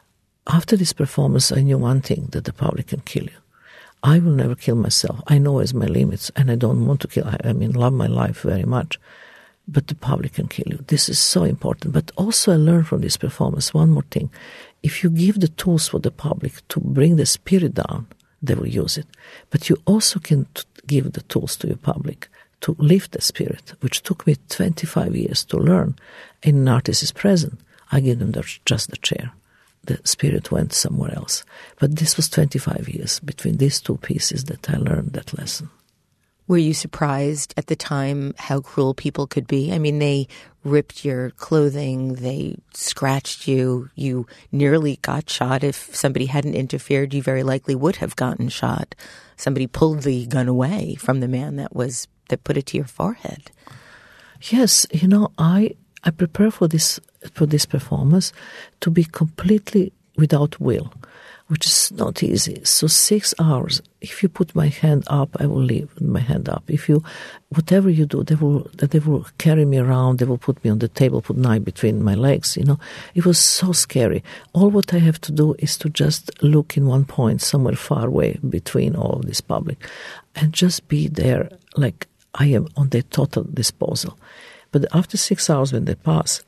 After this performance, I knew one thing, that the public can kill you. I will never kill myself. I know it's my limits, and I don't want to kill. I, I mean, love my life very much. but the public can kill you. This is so important. But also I learned from this performance one more thing. If you give the tools for the public to bring the spirit down, they will use it. But you also can t- give the tools to your public to lift the spirit, which took me twenty-five years to learn. And an artist is present. I give them the, just the chair. The spirit went somewhere else. But this was twenty-five years between these two pieces that I learned that lesson. Were you surprised at the time how cruel people could be? I mean, they ripped your clothing, they scratched you, you nearly got shot. If somebody hadn't interfered, you very likely would have gotten shot. Somebody pulled the gun away from the man that was that put it to your forehead. Yes, you know, I I prepare for this for this performance to be completely without will, which is not easy. So six hours, if you put my hand up, I will leave my hand up. If you, whatever you do, they will, they will carry me around, they will put me on the table, put knife between my legs, you know. It was so scary. All what I have to do is to just look in one point, somewhere far away between all of this public, and just be there like I am on their total disposal. But after six hours when they pass,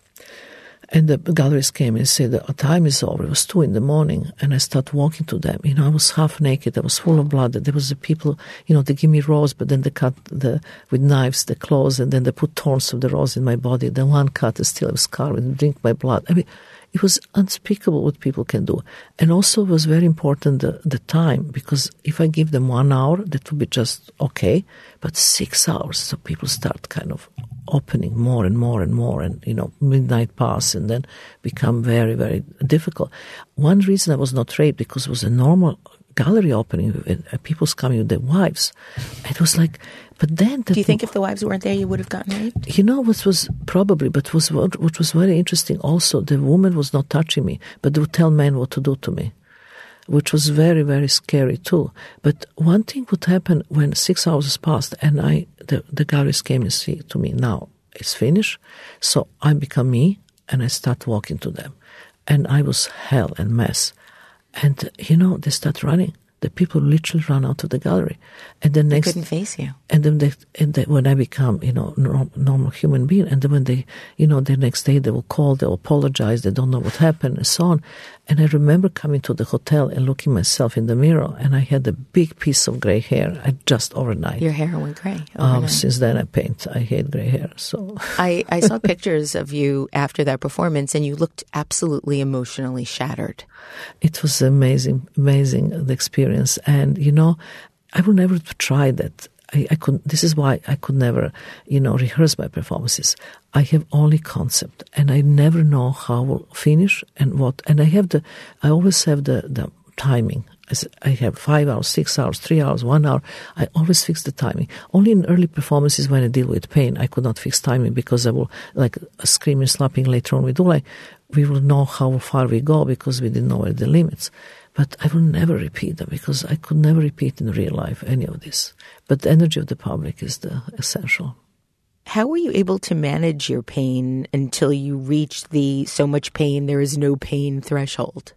and the galleries came and said, the time is over. It was two in the morning, and I started walking to them. You know, I was half naked. I was full of blood. There was the people, you know, they give me rose, but then they cut the with knives the clothes, and then they put thorns of the rose in my body. Then one cut is still a scar and drink my blood. I mean, it was unspeakable what people can do. And also it was very important the, the time, because if I give them one hour, that would be just okay. But six hours, so people start kind of opening more and more and more, and, you know, midnight pass and then become very, very difficult. One reason I was not raped, because it was a normal gallery opening, and people's coming with their wives. It was like, but then... The, Do you think if the wives weren't there, you would have gotten raped? You know, what was probably, but was what, what was very interesting also, the woman was not touching me, but they would tell men what to do to me, which was very, very scary too. But one thing would happen when six hours passed, and I, the, the galleries came and said to me, now it's finished. So I become me, and I start walking to them. And I was hell and mess. And, you know, they start running. The people literally run out of the gallery. And the next, they couldn't face you. And then they, and they, when I become, you know, norm, normal human being, and then when they, you know, the next day they will call, they will apologize, they don't know what happened, and so on. And I remember coming to the hotel and looking myself in the mirror, and I had a big piece of gray hair. I just overnight. Your hair went gray. Um, since then I paint. I hate gray hair. So I, I saw pictures of you after that performance, and you looked absolutely emotionally shattered. It was amazing, amazing the experience. And, you know, I would never try that. I, I could. This is why I could never, you know, rehearse my performances. I have only concept, and I never know how I will finish and what. And I have the, I always have the, the timing. I have five hours, six hours, three hours, one hour. I always fix the timing. Only in early performances when I deal with pain, I could not fix timing, because I will, like screaming, slapping later on with Ulay, we will know how far we go because we didn't know where the limits. But I will never repeat them, because I could never repeat in real life any of this. But the energy of the public is the essential. How were you able to manage your pain until you reached the so much pain, there is no pain threshold?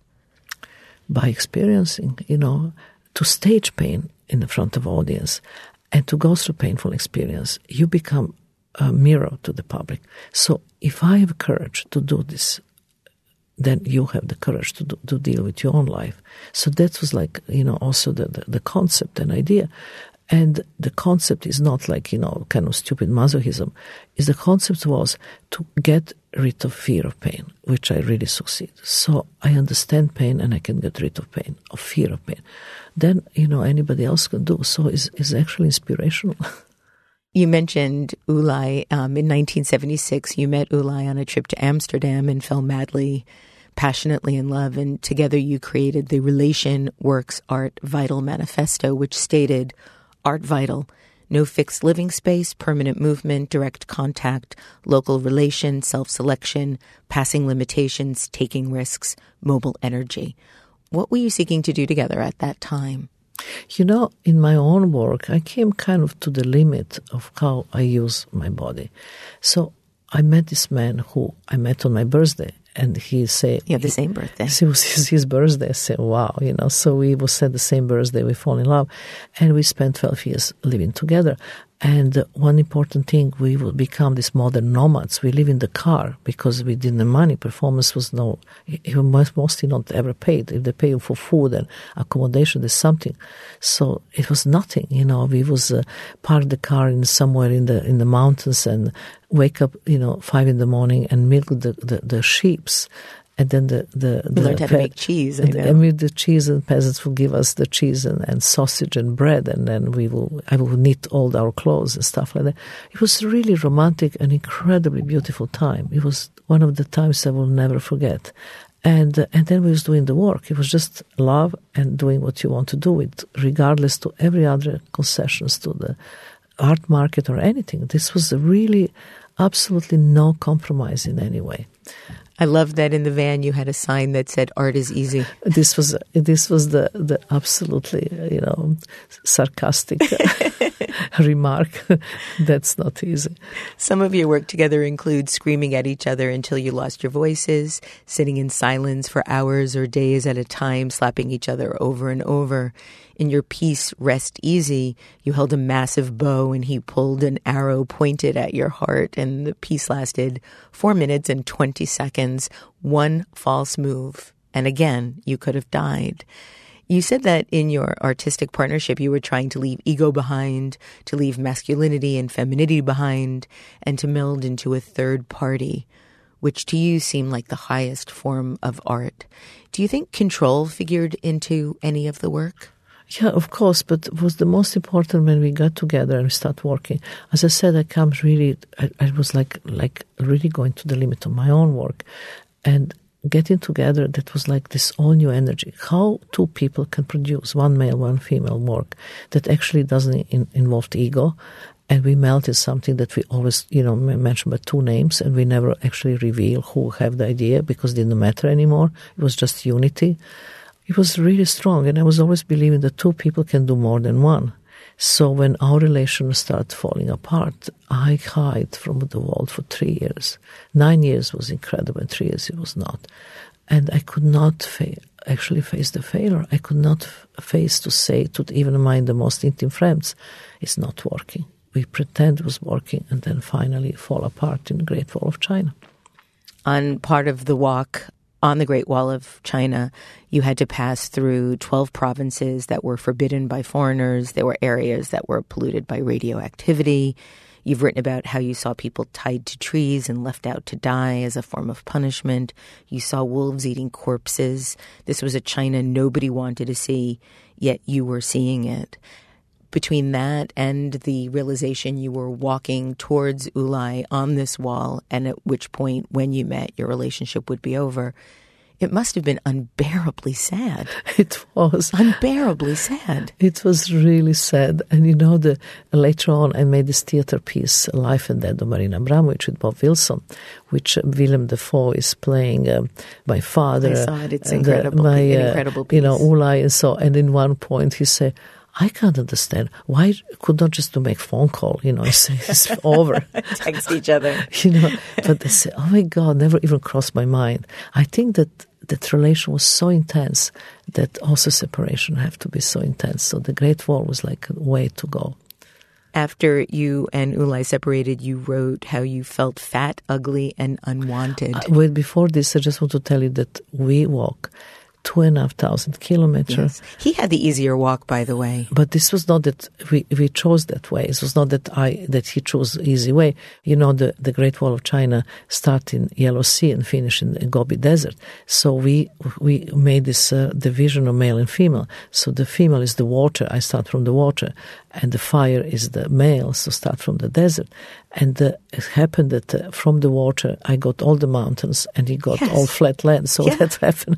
By experiencing, you know, to stage pain in the front of audience and to go through painful experience, you become a mirror to the public. So if I have courage to do this, then you have the courage to do, to deal with your own life. So that was like, you know, also the, the, the concept and idea. And the concept is not like, you know, kind of stupid masochism. Is the concept was to get rid of fear of pain, which I really succeed. So I understand pain, and I can get rid of pain, of fear of pain. Then, you know, anybody else can do. So it's, it's actually inspirational. You mentioned Ulay. Um, in nineteen seventy-six, you met Ulay on a trip to Amsterdam and fell madly, passionately in love. And together you created the Relation Works Art Vital Manifesto, which stated, Art Vital, no fixed living space, permanent movement, direct contact, local relation, self-selection, passing limitations, taking risks, mobile energy. What were you seeking to do together at that time? You know, in my own work, I came kind of to the limit of how I use my body. So I met this man who I met on my birthday, and he said... You have the same birthday. It was his, his birthday. I said, wow, you know, so we was at the same birthday, we fall in love, and we spent twelve years living together. And uh, one important thing, we will become these modern nomads. We live in the car because we didn't have money. Performance was no, it was mostly not ever paid. If they pay you for food and accommodation, there's something. So it was nothing, you know. We was uh, park the car in somewhere in the in the mountains and wake up, you know, five in the morning and milk the the, the sheeps. And then the the, we the learned how to make cheese. I know. And with the cheese, and peasants will give us the cheese and, and sausage and bread, and then we will I will knit all our clothes and stuff like that. It was really romantic and incredibly beautiful time. It was one of the times I will never forget. And uh, and then we was doing the work. It was just love and doing what you want to do it, regardless to every other concessions to the art market or anything. This was really absolutely no compromise in any way. I love that in the van you had a sign that said "Art is easy." This was this was the, the absolutely, you know, sarcastic remark. That's not easy. Some of your work together includes screaming at each other until you lost your voices, sitting in silence for hours or days at a time, slapping each other over and over. In your piece, Rest Easy, you held a massive bow and he pulled an arrow pointed at your heart, and the piece lasted four minutes and twenty seconds. One false move, and again, you could have died. You said that in your artistic partnership, you were trying to leave ego behind, to leave masculinity and femininity behind, and to meld into a third party, which to you seemed like the highest form of art. Do you think control figured into any of the work? Yeah, of course, but it was the most important when we got together and we started working. As I said, I come really, I, I was like, like really going to the limit of my own work. And getting together, that was like this all new energy. How two people can produce, one male, one female work, that actually doesn't in, involve ego. And we melted something that we always, you know, mentioned by two names, and we never actually reveal who have the idea because it didn't matter anymore. It was just unity. It was really strong, and I was always believing that two people can do more than one. So when our relation started falling apart, I hid from the world for three years. Nine years was incredible, and three years it was not. And I could not fa- actually face the failure. I could not f- face to say to even my the most intimate friends, it's not working. We pretend it was working, and then finally fall apart in the Great Wall of China. On part of the walk on the Great Wall of China, you had to pass through twelve provinces that were forbidden by foreigners. There were areas that were polluted by radioactivity. You've written about how you saw people tied to trees and left out to die as a form of punishment. You saw wolves eating corpses. This was a China nobody wanted to see, yet you were seeing it. Between that and the realization you were walking towards Ulai on this wall, and at which point, when you met, your relationship would be over, it must have been unbearably sad. It was. Unbearably sad. It was really sad. And you know, the later on I made this theater piece, Life and Death of Marina Abramović with Bob Wilson, which Willem Dafoe is playing um, my father. I saw it. It's and, incredible. Uh, my, An uh, incredible piece. You know, Ulai and so, and in one point he said, I can't understand. Why could not just to make phone call, you know, and say it's over. Text each other. You know, but they say, oh my God, never even crossed my mind. I think that that relation was so intense that also separation have to be so intense. So the Great Wall was like a way to go. After you and Ulai separated, you wrote how you felt fat, ugly, and unwanted. Uh, well, before this, I just want to tell you that we walk two and a half thousand kilometers. Yes. He had the easier walk, by the way. But this was not that we, we chose that way. It was not that I that he chose the easy way. You know, the, the Great Wall of China starts in Yellow Sea and finish in the Gobi Desert. So we we made this uh, division of male and female. So the female is the water. I start from the water. And the fire is the male, so start from the desert. And uh, it happened that uh, from the water, I got all the mountains, and he got yes. all flat land. So yeah. that happened.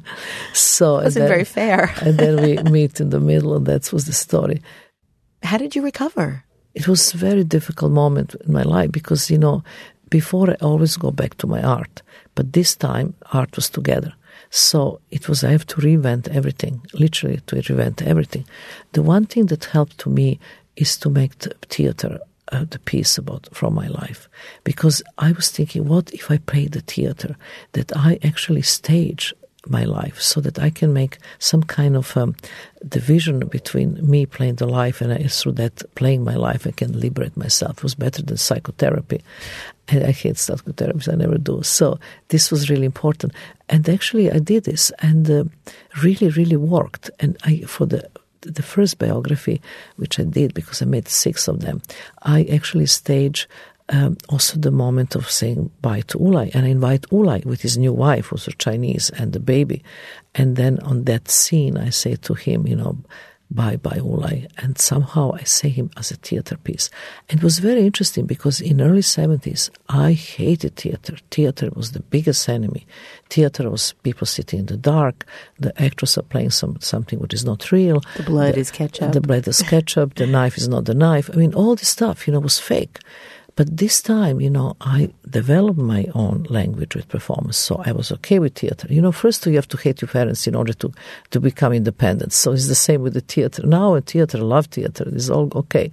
So it wasn't then, very fair. And then we meet in the middle, and that was the story. How did you recover? It was a very difficult moment in my life because, you know, before I always go back to my art. But this time, art was together. So it was, I have to reinvent everything, literally to reinvent everything. The one thing that helped to me is to make the theater uh, the piece about from my life. Because I was thinking, what if I play the theater that I actually stage my life so that I can make some kind of um, division between me playing the life and I, through that playing my life I can liberate myself. It was better than psychotherapy. And I hate psychotherapy, I never do. So this was really important. And actually I did this and uh, really, really worked. And I for the the first biography, which I did because I made six of them, I actually staged Um, also the moment of saying bye to Ulay. And I invite Ulay with his new wife, who's Chinese, and the baby. And then on that scene, I say to him, you know, bye, bye, Ulay. And somehow I say him as a theater piece. And it was very interesting because in early seventies, I hated theater. Theater was the biggest enemy. Theater was people sitting in the dark. The actors are playing some something which is not real. The blood the, is ketchup. The blood is ketchup. The knife is not the knife. I mean, all this stuff, you know, was fake. But this time, you know, I developed my own language with performance, so I was okay with theater. You know, first you have to hate your parents in order to, to become independent. So it's the same with the theater. Now in theater, I love theater. It's all okay.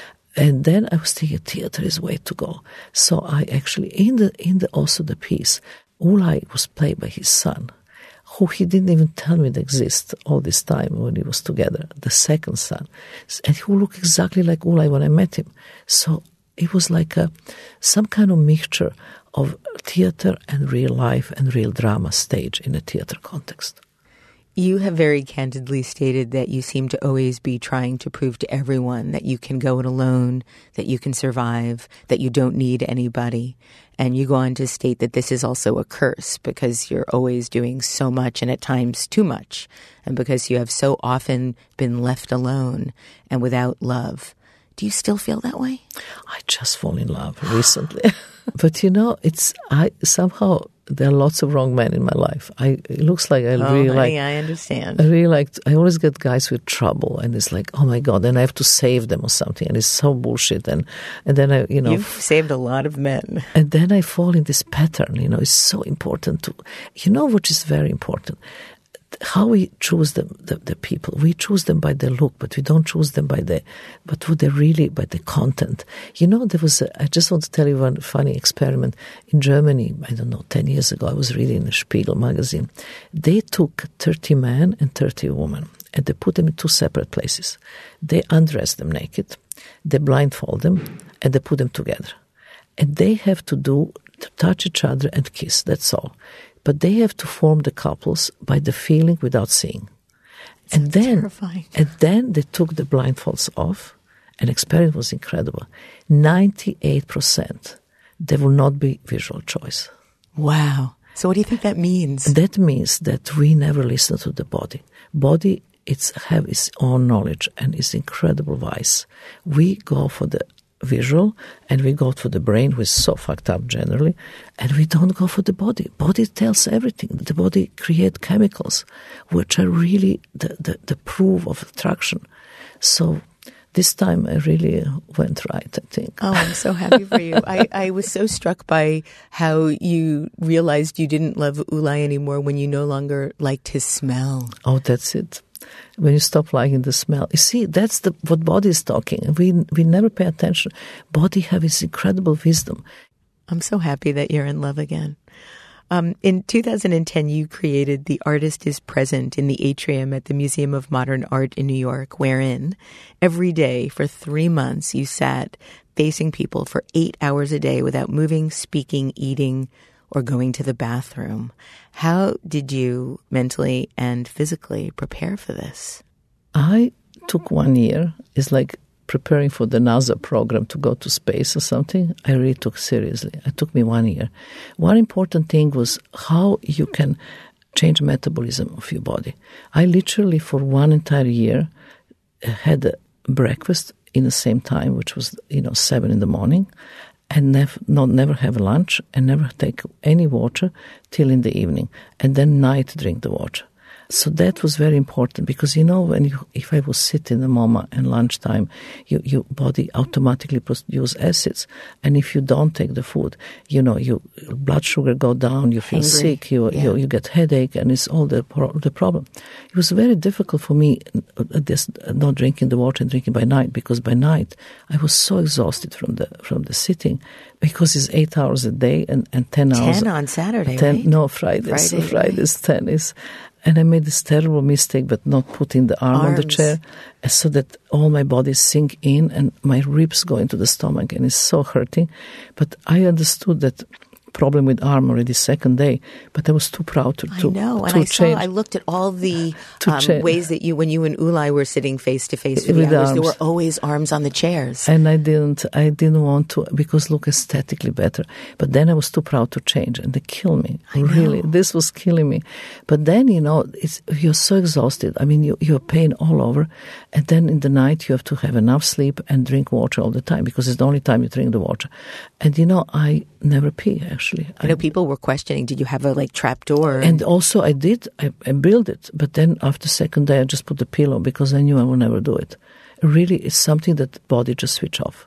And then I was thinking, theater is way to go. So I actually, in the in the also the piece, Ulay was played by his son, who he didn't even tell me to exist all this time when he was together, the second son. And he looked exactly like Ulay when I met him. So it was like a some kind of mixture of theater and real life and real drama stage in a theater context. You have very candidly stated that you seem to always be trying to prove to everyone that you can go it alone, that you can survive, that you don't need anybody. And you go on to state that this is also a curse because you're always doing so much and at times too much, and because you have so often been left alone and without love. Do you still feel that way? I just fall in love recently. But, you know, it's I somehow there are lots of wrong men in my life. I It looks like I oh, really honey, like... I understand. I really like... I always get guys with trouble and it's like, oh my God, and I have to save them or something. And it's so bullshit. And, and then I, you know... You've saved a lot of men. And then I fall in this pattern, you know. It's so important to... You know what is very important? How we choose them, the, the people. We choose them by their look, but we don't choose them by the, but who they really, by the content. You know, there was, a, I just want to tell you one funny experiment. In Germany, I don't know, ten years ago, I was reading the Spiegel magazine. They took thirty men and thirty women, and they put them in two separate places. They undress them naked, they blindfold them, and they put them together. And they have to do, to touch each other and kiss, that's all. But they have to form the couples by the feeling without seeing. It's and then, terrifying. And then they took the blindfolds off, and the experiment was incredible. ninety-eight percent, there will not be visual choice. Wow. So what do you think that means? That means that we never listen to the body. Body, it's have its own knowledge and is incredible wise. We go for the visual and we go for the brain, which is so fucked up generally, and we don't go for the body. Body tells everything. The body creates chemicals which are really the, the, the proof of attraction. So this time I really went right, I think. Oh, I'm so happy for you. I, I was so struck by how you realized you didn't love Ulay anymore when you no longer liked his smell. Oh, that's it. When you stop liking the smell. You see, that's the what body is talking. We we never pay attention. Body has its incredible wisdom. I'm so happy that you're in love again. Um, in two thousand ten, you created The Artist is Present in the atrium at the Museum of Modern Art in New York, wherein every day for three months you sat facing people for eight hours a day without moving, speaking, eating, or going to the bathroom. How did you mentally and physically prepare for this? I took one year. It's like preparing for the NASA program to go to space or something. I really took seriously. It took me one year. One important thing was how you can change metabolism of your body. I literally for one entire year had a breakfast in the same time, which was, you know, seven in the morning, and never, not, never have lunch and never take any water till in the evening, and then night drink the water. So that was very important because, you know, when you, if I was sitting in the MoMA and lunchtime, you, your body automatically produces acids. And if you don't take the food, you know, your blood sugar go down, you feel Hangry. sick, you, Yeah. you you get headache, and it's all the pro- the problem. It was very difficult for me, uh, this, uh, not drinking the water and drinking by night, because by night I was so exhausted from the from the sitting, because it's eight hours a day and, and ten hours. Ten on Saturday, ten, right? No, Fridays. Friday, Fridays, ten is. And I made this terrible mistake, but not putting the arm on the Arms. chair, and so that all my body sink in and my ribs go into the stomach, and it's so hurting. But I understood that problem with arm already second day, but I was too proud to, to, I know, and to I change. saw. I looked at all the To um, change. ways that you, when you and Ulay were sitting face to face for the With hours, there arms. were always arms on the chairs. And I didn't, I didn't want to, because look aesthetically better. But then I was too proud to change, and they kill me. I know. Really, this was killing me. But then, you know, it's, you're so exhausted. I mean, you, you're pain all over. And then in the night, you have to have enough sleep and drink water all the time, because it's the only time you drink the water. And, you know, I never pee, actually. I know people were questioning, did you have a like trap door? And also I did, I, I built it. But then after the second day, I just put the pillow, because I knew I would never do it. Really, it's something that the body just switch off.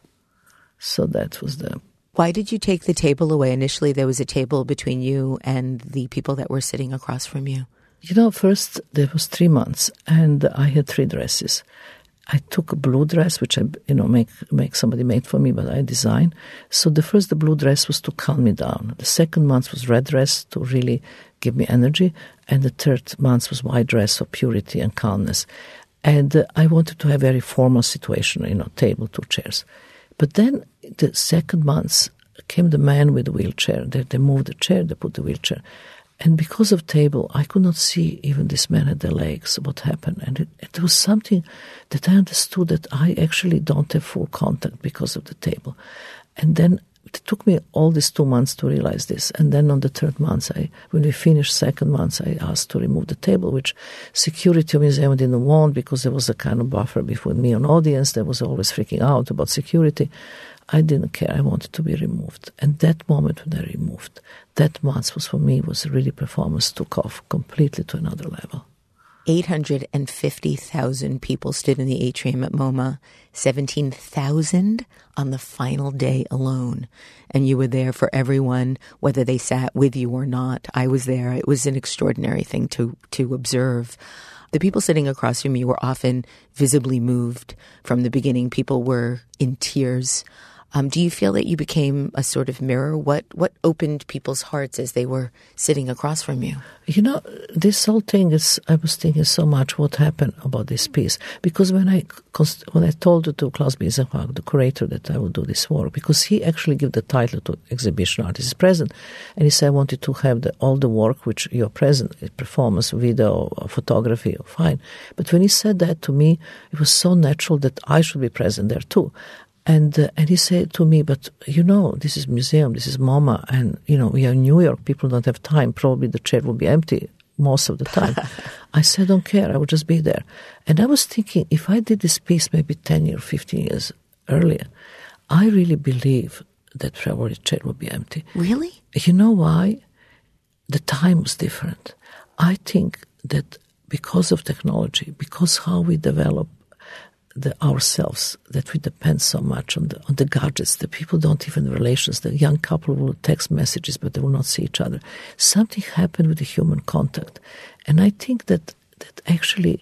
So that was the... Why did you take the table away? Initially, there was a table between you and the people that were sitting across from you. You know, first there was three months, and I had three dresses. I took a blue dress, which I, you know, make make somebody made for me, but I designed. So the first, the blue dress was to calm me down. The second month was red dress to really give me energy, and the third month was white dress for purity and calmness. And uh, I wanted to have a very formal situation, you know, table, two chairs. But then the second month came the man with the wheelchair. They, they moved the chair, they put the wheelchair. And because of table, I could not see even this man at the legs, what happened. And it, it was something that I understood, that I actually don't have full contact because of the table. And then it took me all these two months to realize this. And then on the third month, I, when we finished second month, I asked to remove the table, which security of museum didn't want, because there was a kind of buffer between me and audience. They was always freaking out about security. I didn't care. I wanted to be removed. And that moment when I removed, that month was for me, was really performance took off completely to another level. eight hundred fifty thousand people stood in the atrium at MoMA, seventeen thousand on the final day alone. And you were there for everyone, whether they sat with you or not. I was there. It was an extraordinary thing to, to observe. The people sitting across from you were often visibly moved from the beginning. People were in tears. Um, do you feel that you became a sort of mirror? What what opened people's hearts as they were sitting across from you? You know, this whole thing is, I was thinking so much what happened about this piece. Because when I when I told it to Klaus Biesenbach, the curator, that I would do this work, because he actually gave the title to exhibition artist is present. And he said, I wanted to have the, all the work which you're present, performance, video, photography, fine. But when he said that to me, it was so natural that I should be present there too. And uh, and he said to me, but you know, this is museum, this is MoMA, and you know, we are in New York, people don't have time, probably the chair will be empty most of the time. I said, don't care, I will just be there. And I was thinking, if I did this piece maybe ten years, fifteen years earlier, I really believe that probably the chair will be empty. Really? You know why? The time was different. I think that because of technology, because how we develop The, ourselves, that we depend so much on the on the gadgets, the people don't even relations. The young couple will text messages, but they will not see each other. Something happened with the human contact, and I think that that actually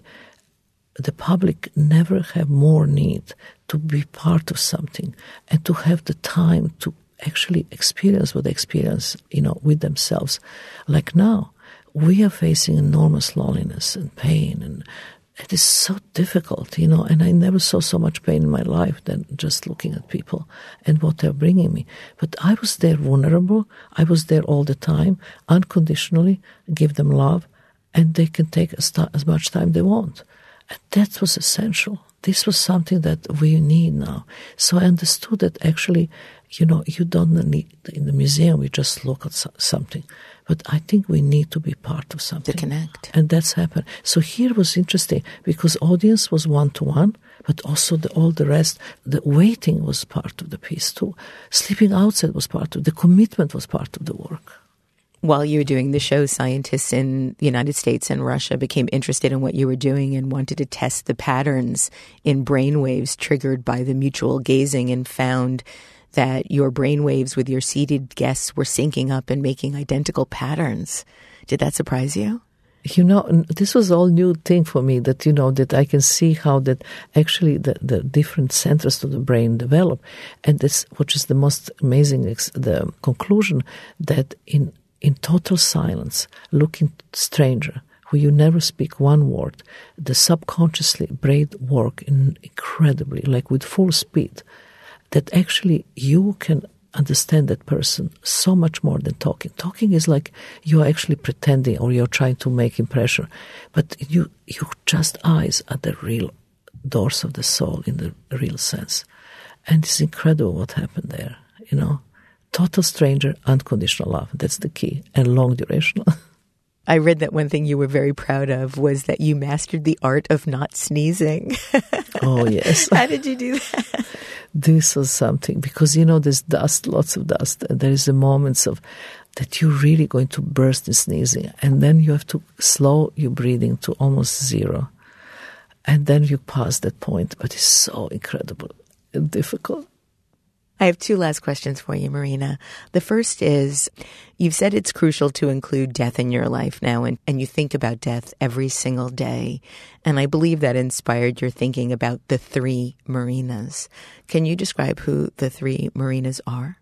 the public never have more need to be part of something and to have the time to actually experience what they experience, you know, with themselves. Like now, we are facing enormous loneliness and pain, and it is so difficult, you know, and I never saw so much pain in my life than just looking at people and what they're bringing me. But I was there vulnerable. I was there all the time, unconditionally, give them love, and they can take as, ta- as much time they want. And that was essential. This was something that we need now. So I understood that actually, you know, you don't need, in the museum, we just look at so- something. But I think we need to be part of something. To connect. And that's happened. So here was interesting because audience was one-to-one, but also the, all the rest, the waiting was part of the piece too. Sleeping outside was part of the commitment was part of the work. While you were doing the show, scientists in the United States and Russia became interested in what you were doing and wanted to test the patterns in brainwaves triggered by the mutual gazing, and found that your brainwaves with your seated guests were syncing up and making identical patterns. Did that surprise you? You know, this was all new thing for me, that, you know, that I can see how that actually the, the different centers to the brain develop. And this, which is the most amazing, the conclusion, that in in total silence, looking stranger, where you never speak one word, the subconsciously brain work in incredibly, like with full speed, that actually you can understand that person so much more than talking. Talking is like you're actually pretending or you're trying to make impression, but you you just eyes are the real doors of the soul in the real sense. And it's incredible what happened there, you know. Total stranger, unconditional love. That's the key. And long duration. I read that one thing you were very proud of was that you mastered the art of not sneezing. Oh, yes. How did you do that? This was something, because, you know, there's dust, lots of dust. And there is the moments of that you're really going to burst in sneezing. And then you have to slow your breathing to almost zero. And then you pass that point. But it's so incredible and difficult. I have two last questions for you, Marina. The first is, you've said it's crucial to include death in your life now, and, and you think about death every single day. And I believe that inspired your thinking about the three Marinas. Can you describe who the three Marinas are?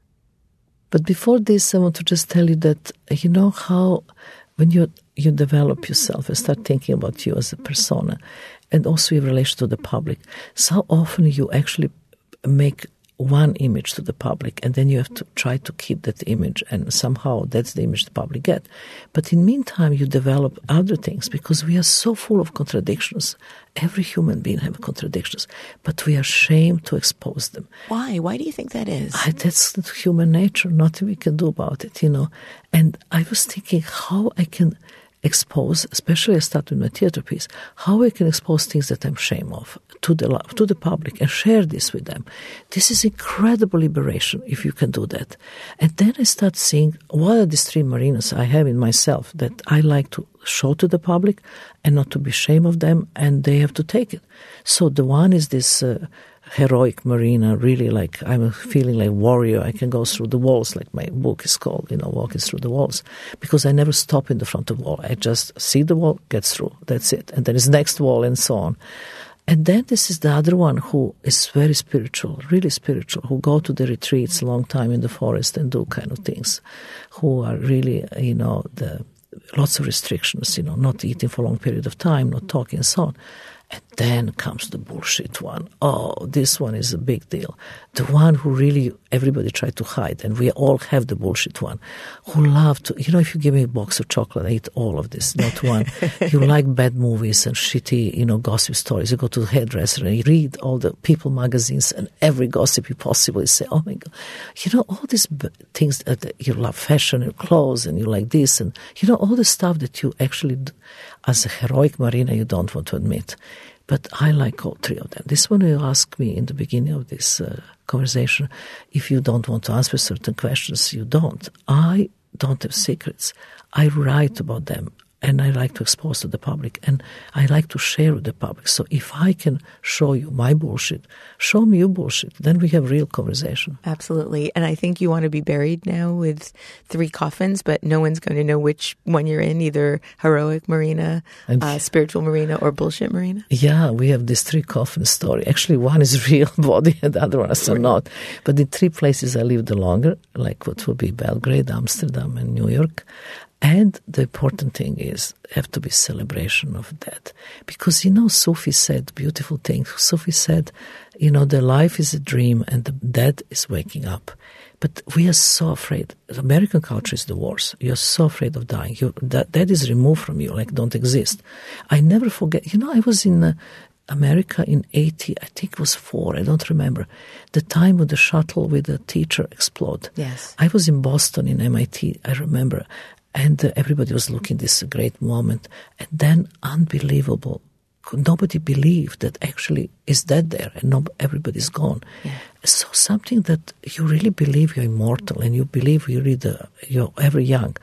But before this, I want to just tell you that, you know how when you you develop yourself and start thinking about you as a persona, and also your relation to the public, so often you actually make one image to the public, and then you have to try to keep that image, and somehow that's the image the public get. But in the meantime, you develop other things, because we are so full of contradictions. Every human being has contradictions, but we are ashamed to expose them. Why? Why do you think that is? I, that's human nature. Nothing we can do about it, you know. And I was thinking how I can expose, especially I started with my theater piece, how I can expose things that I'm ashamed of to the to the public and share this with them. This is incredible liberation if you can do that. And then I start seeing what are these three Marinas I have in myself that I like to show to the public and not to be ashamed of them, and they have to take it. So the one is this uh, heroic Marina, really like I'm feeling like warrior. I can go through the walls, like my book is called, you know, Walking Through the Walls, because I never stop in the front of the wall. I just see the wall, get through, that's it. And there is next wall and so on. And then this is the other one who is very spiritual, really spiritual, who go to the retreats a long time in the forest and do kind of things, who are really, you know, the lots of restrictions, you know, not eating for a long period of time, not talking and so on. And then comes the bullshit one. Oh, this one is a big deal. The one who really everybody tried to hide, and we all have the bullshit one, who love to, you know, if you give me a box of chocolate, I eat all of this, not one. You like bad movies and shitty, you know, gossip stories. You go to the hairdresser and you read all the People magazines and every gossip you possibly say, oh my God. You know, all these b- things that you love, fashion and clothes, and you like this, and, you know, all the stuff that you actually, as a heroic Marina, you don't want to admit. But I like all three of them. This one you asked me in the beginning of this uh, conversation, if you don't want to answer certain questions, you don't. I don't have secrets. I write about them, and I like to expose to the public, and I like to share with the public. So if I can show you my bullshit, show me your bullshit, then we have real conversation. Absolutely. And I think you want to be buried now with three coffins, but no one's going to know which one you're in, either heroic Marina, and, uh, spiritual Marina, or bullshit Marina. Yeah, we have this three coffin story. Actually, one is real body and the other one is not. But in three places I lived longer, like what would be Belgrade, Amsterdam, and New York. And the important thing is, have to be celebration of death. Because, you know, Sufi said beautiful things. Sufi said, you know, the life is a dream and the dead is waking up. But we are so afraid. The American culture is the worst. You're so afraid of dying. You, that, that is removed from you, like don't exist. I never forget. You know, I was in uh, America in eighty, I think it was four, I don't remember. The time when the shuttle with the teacher exploded. Yes. I was in Boston in M I T, I remember. And uh, everybody was looking at this great moment. And then unbelievable. Nobody believed that actually is dead there and no, everybody's gone. Yeah. So something that you really believe you're immortal and you believe you're, really the, you're ever young.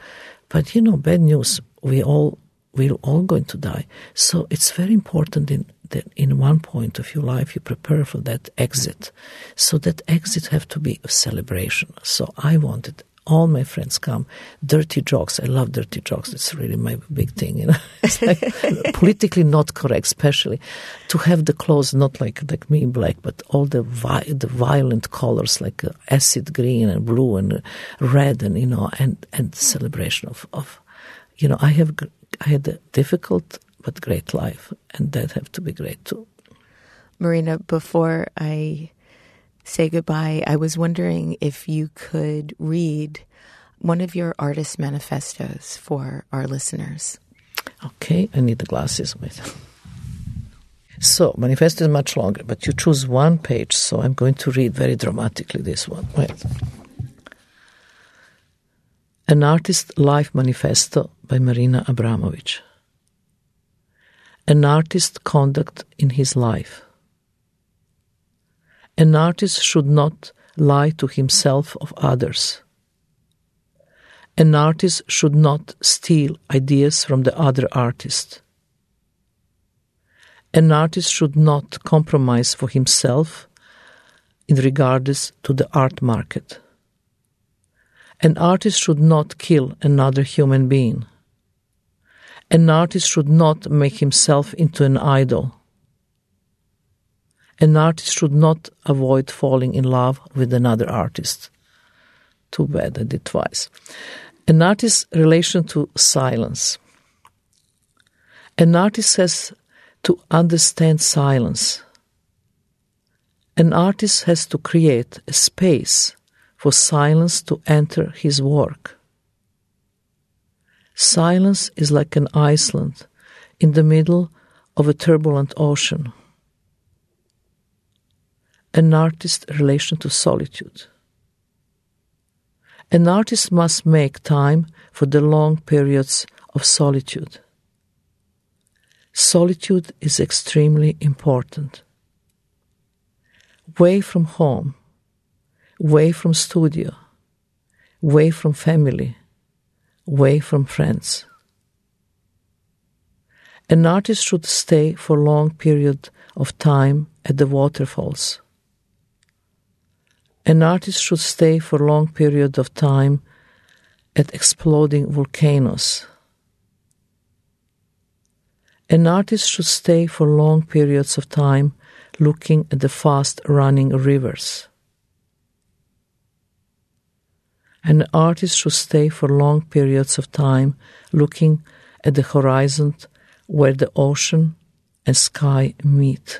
But, you know, bad news, we all, we're all going to die. So it's very important in, that in one point of your life you prepare for that exit. So that exit have to be a celebration. So I wanted all my friends come. Dirty jokes. I love dirty jokes. It's really my big thing, you know. It's like politically not correct, especially to have the clothes not like like me black, but all the vi- the violent colors like uh, acid green and blue and uh, red, and you know, and and celebration of of, you know, I have I had a difficult but great life, and that have to be great too. Marina, before I say goodbye, I was wondering if you could read one of your artist manifestos for our listeners. Okay, I need the glasses. Wait. So, manifesto is much longer, but you choose one page, so I'm going to read very dramatically this one. Wait. An Artist Life Manifesto by Marina Abramović. An artist's conduct in his life. An artist should not lie to himself of others. An artist should not steal ideas from the other artist. An artist should not compromise for himself in regards to the art market. An artist should not kill another human being. An artist should not make himself into an idol. An artist should not avoid falling in love with another artist. Too bad, I did twice. An artist's relation to silence. An artist has to understand silence. An artist has to create a space for silence to enter his work. Silence is like an island in the middle of a turbulent ocean. An artist's relation to solitude. An artist must make time for the long periods of solitude. Solitude is extremely important. Away from home, away from studio, away from family, away from friends. An artist should stay for a long period of time at the waterfalls. An artist should stay for a long period of time at exploding volcanoes. An artist should stay for long periods of time looking at the fast-running rivers. An artist should stay for long periods of time looking at the horizon where the ocean and sky meet.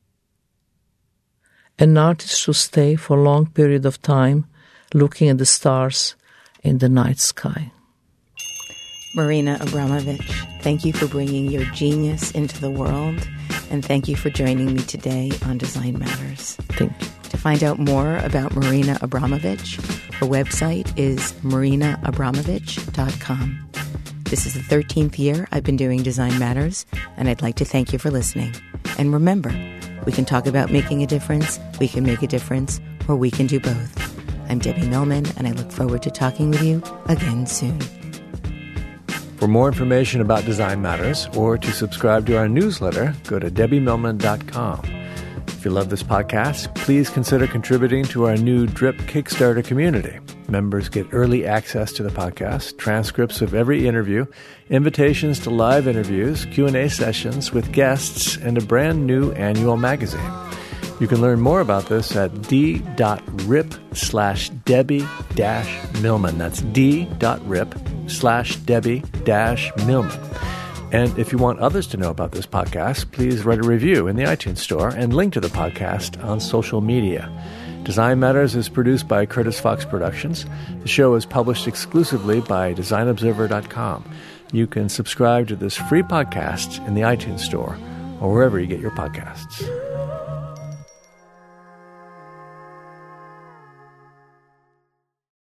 An artist should stay for a long period of time looking at the stars in the night sky. Marina Abramović, thank you for bringing your genius into the world, and thank you for joining me today on Design Matters. Thank you. To find out more about Marina Abramović, her website is marina abramović dot com. This is the thirteenth year I've been doing Design Matters, and I'd like to thank you for listening. And remember, we can talk about making a difference, we can make a difference, or we can do both. I'm Debbie Millman, and I look forward to talking with you again soon. For more information about Design Matters or to subscribe to our newsletter, go to debbie millman dot com. If you love this podcast, please consider contributing to our new Drip Kickstarter community. Members get early access to the podcast, transcripts of every interview, invitations to live interviews, Q and A sessions with guests, and a brand new annual magazine. You can learn more about this at d.rip slash Debbie dash Millman. That's d.rip slash Debbie dash Millman. And if you want others to know about this podcast, please write a review in the iTunes Store and link to the podcast on social media. Design Matters is produced by Curtis Fox Productions. The show is published exclusively by design observer dot com. You can subscribe to this free podcast in the iTunes Store or wherever you get your podcasts.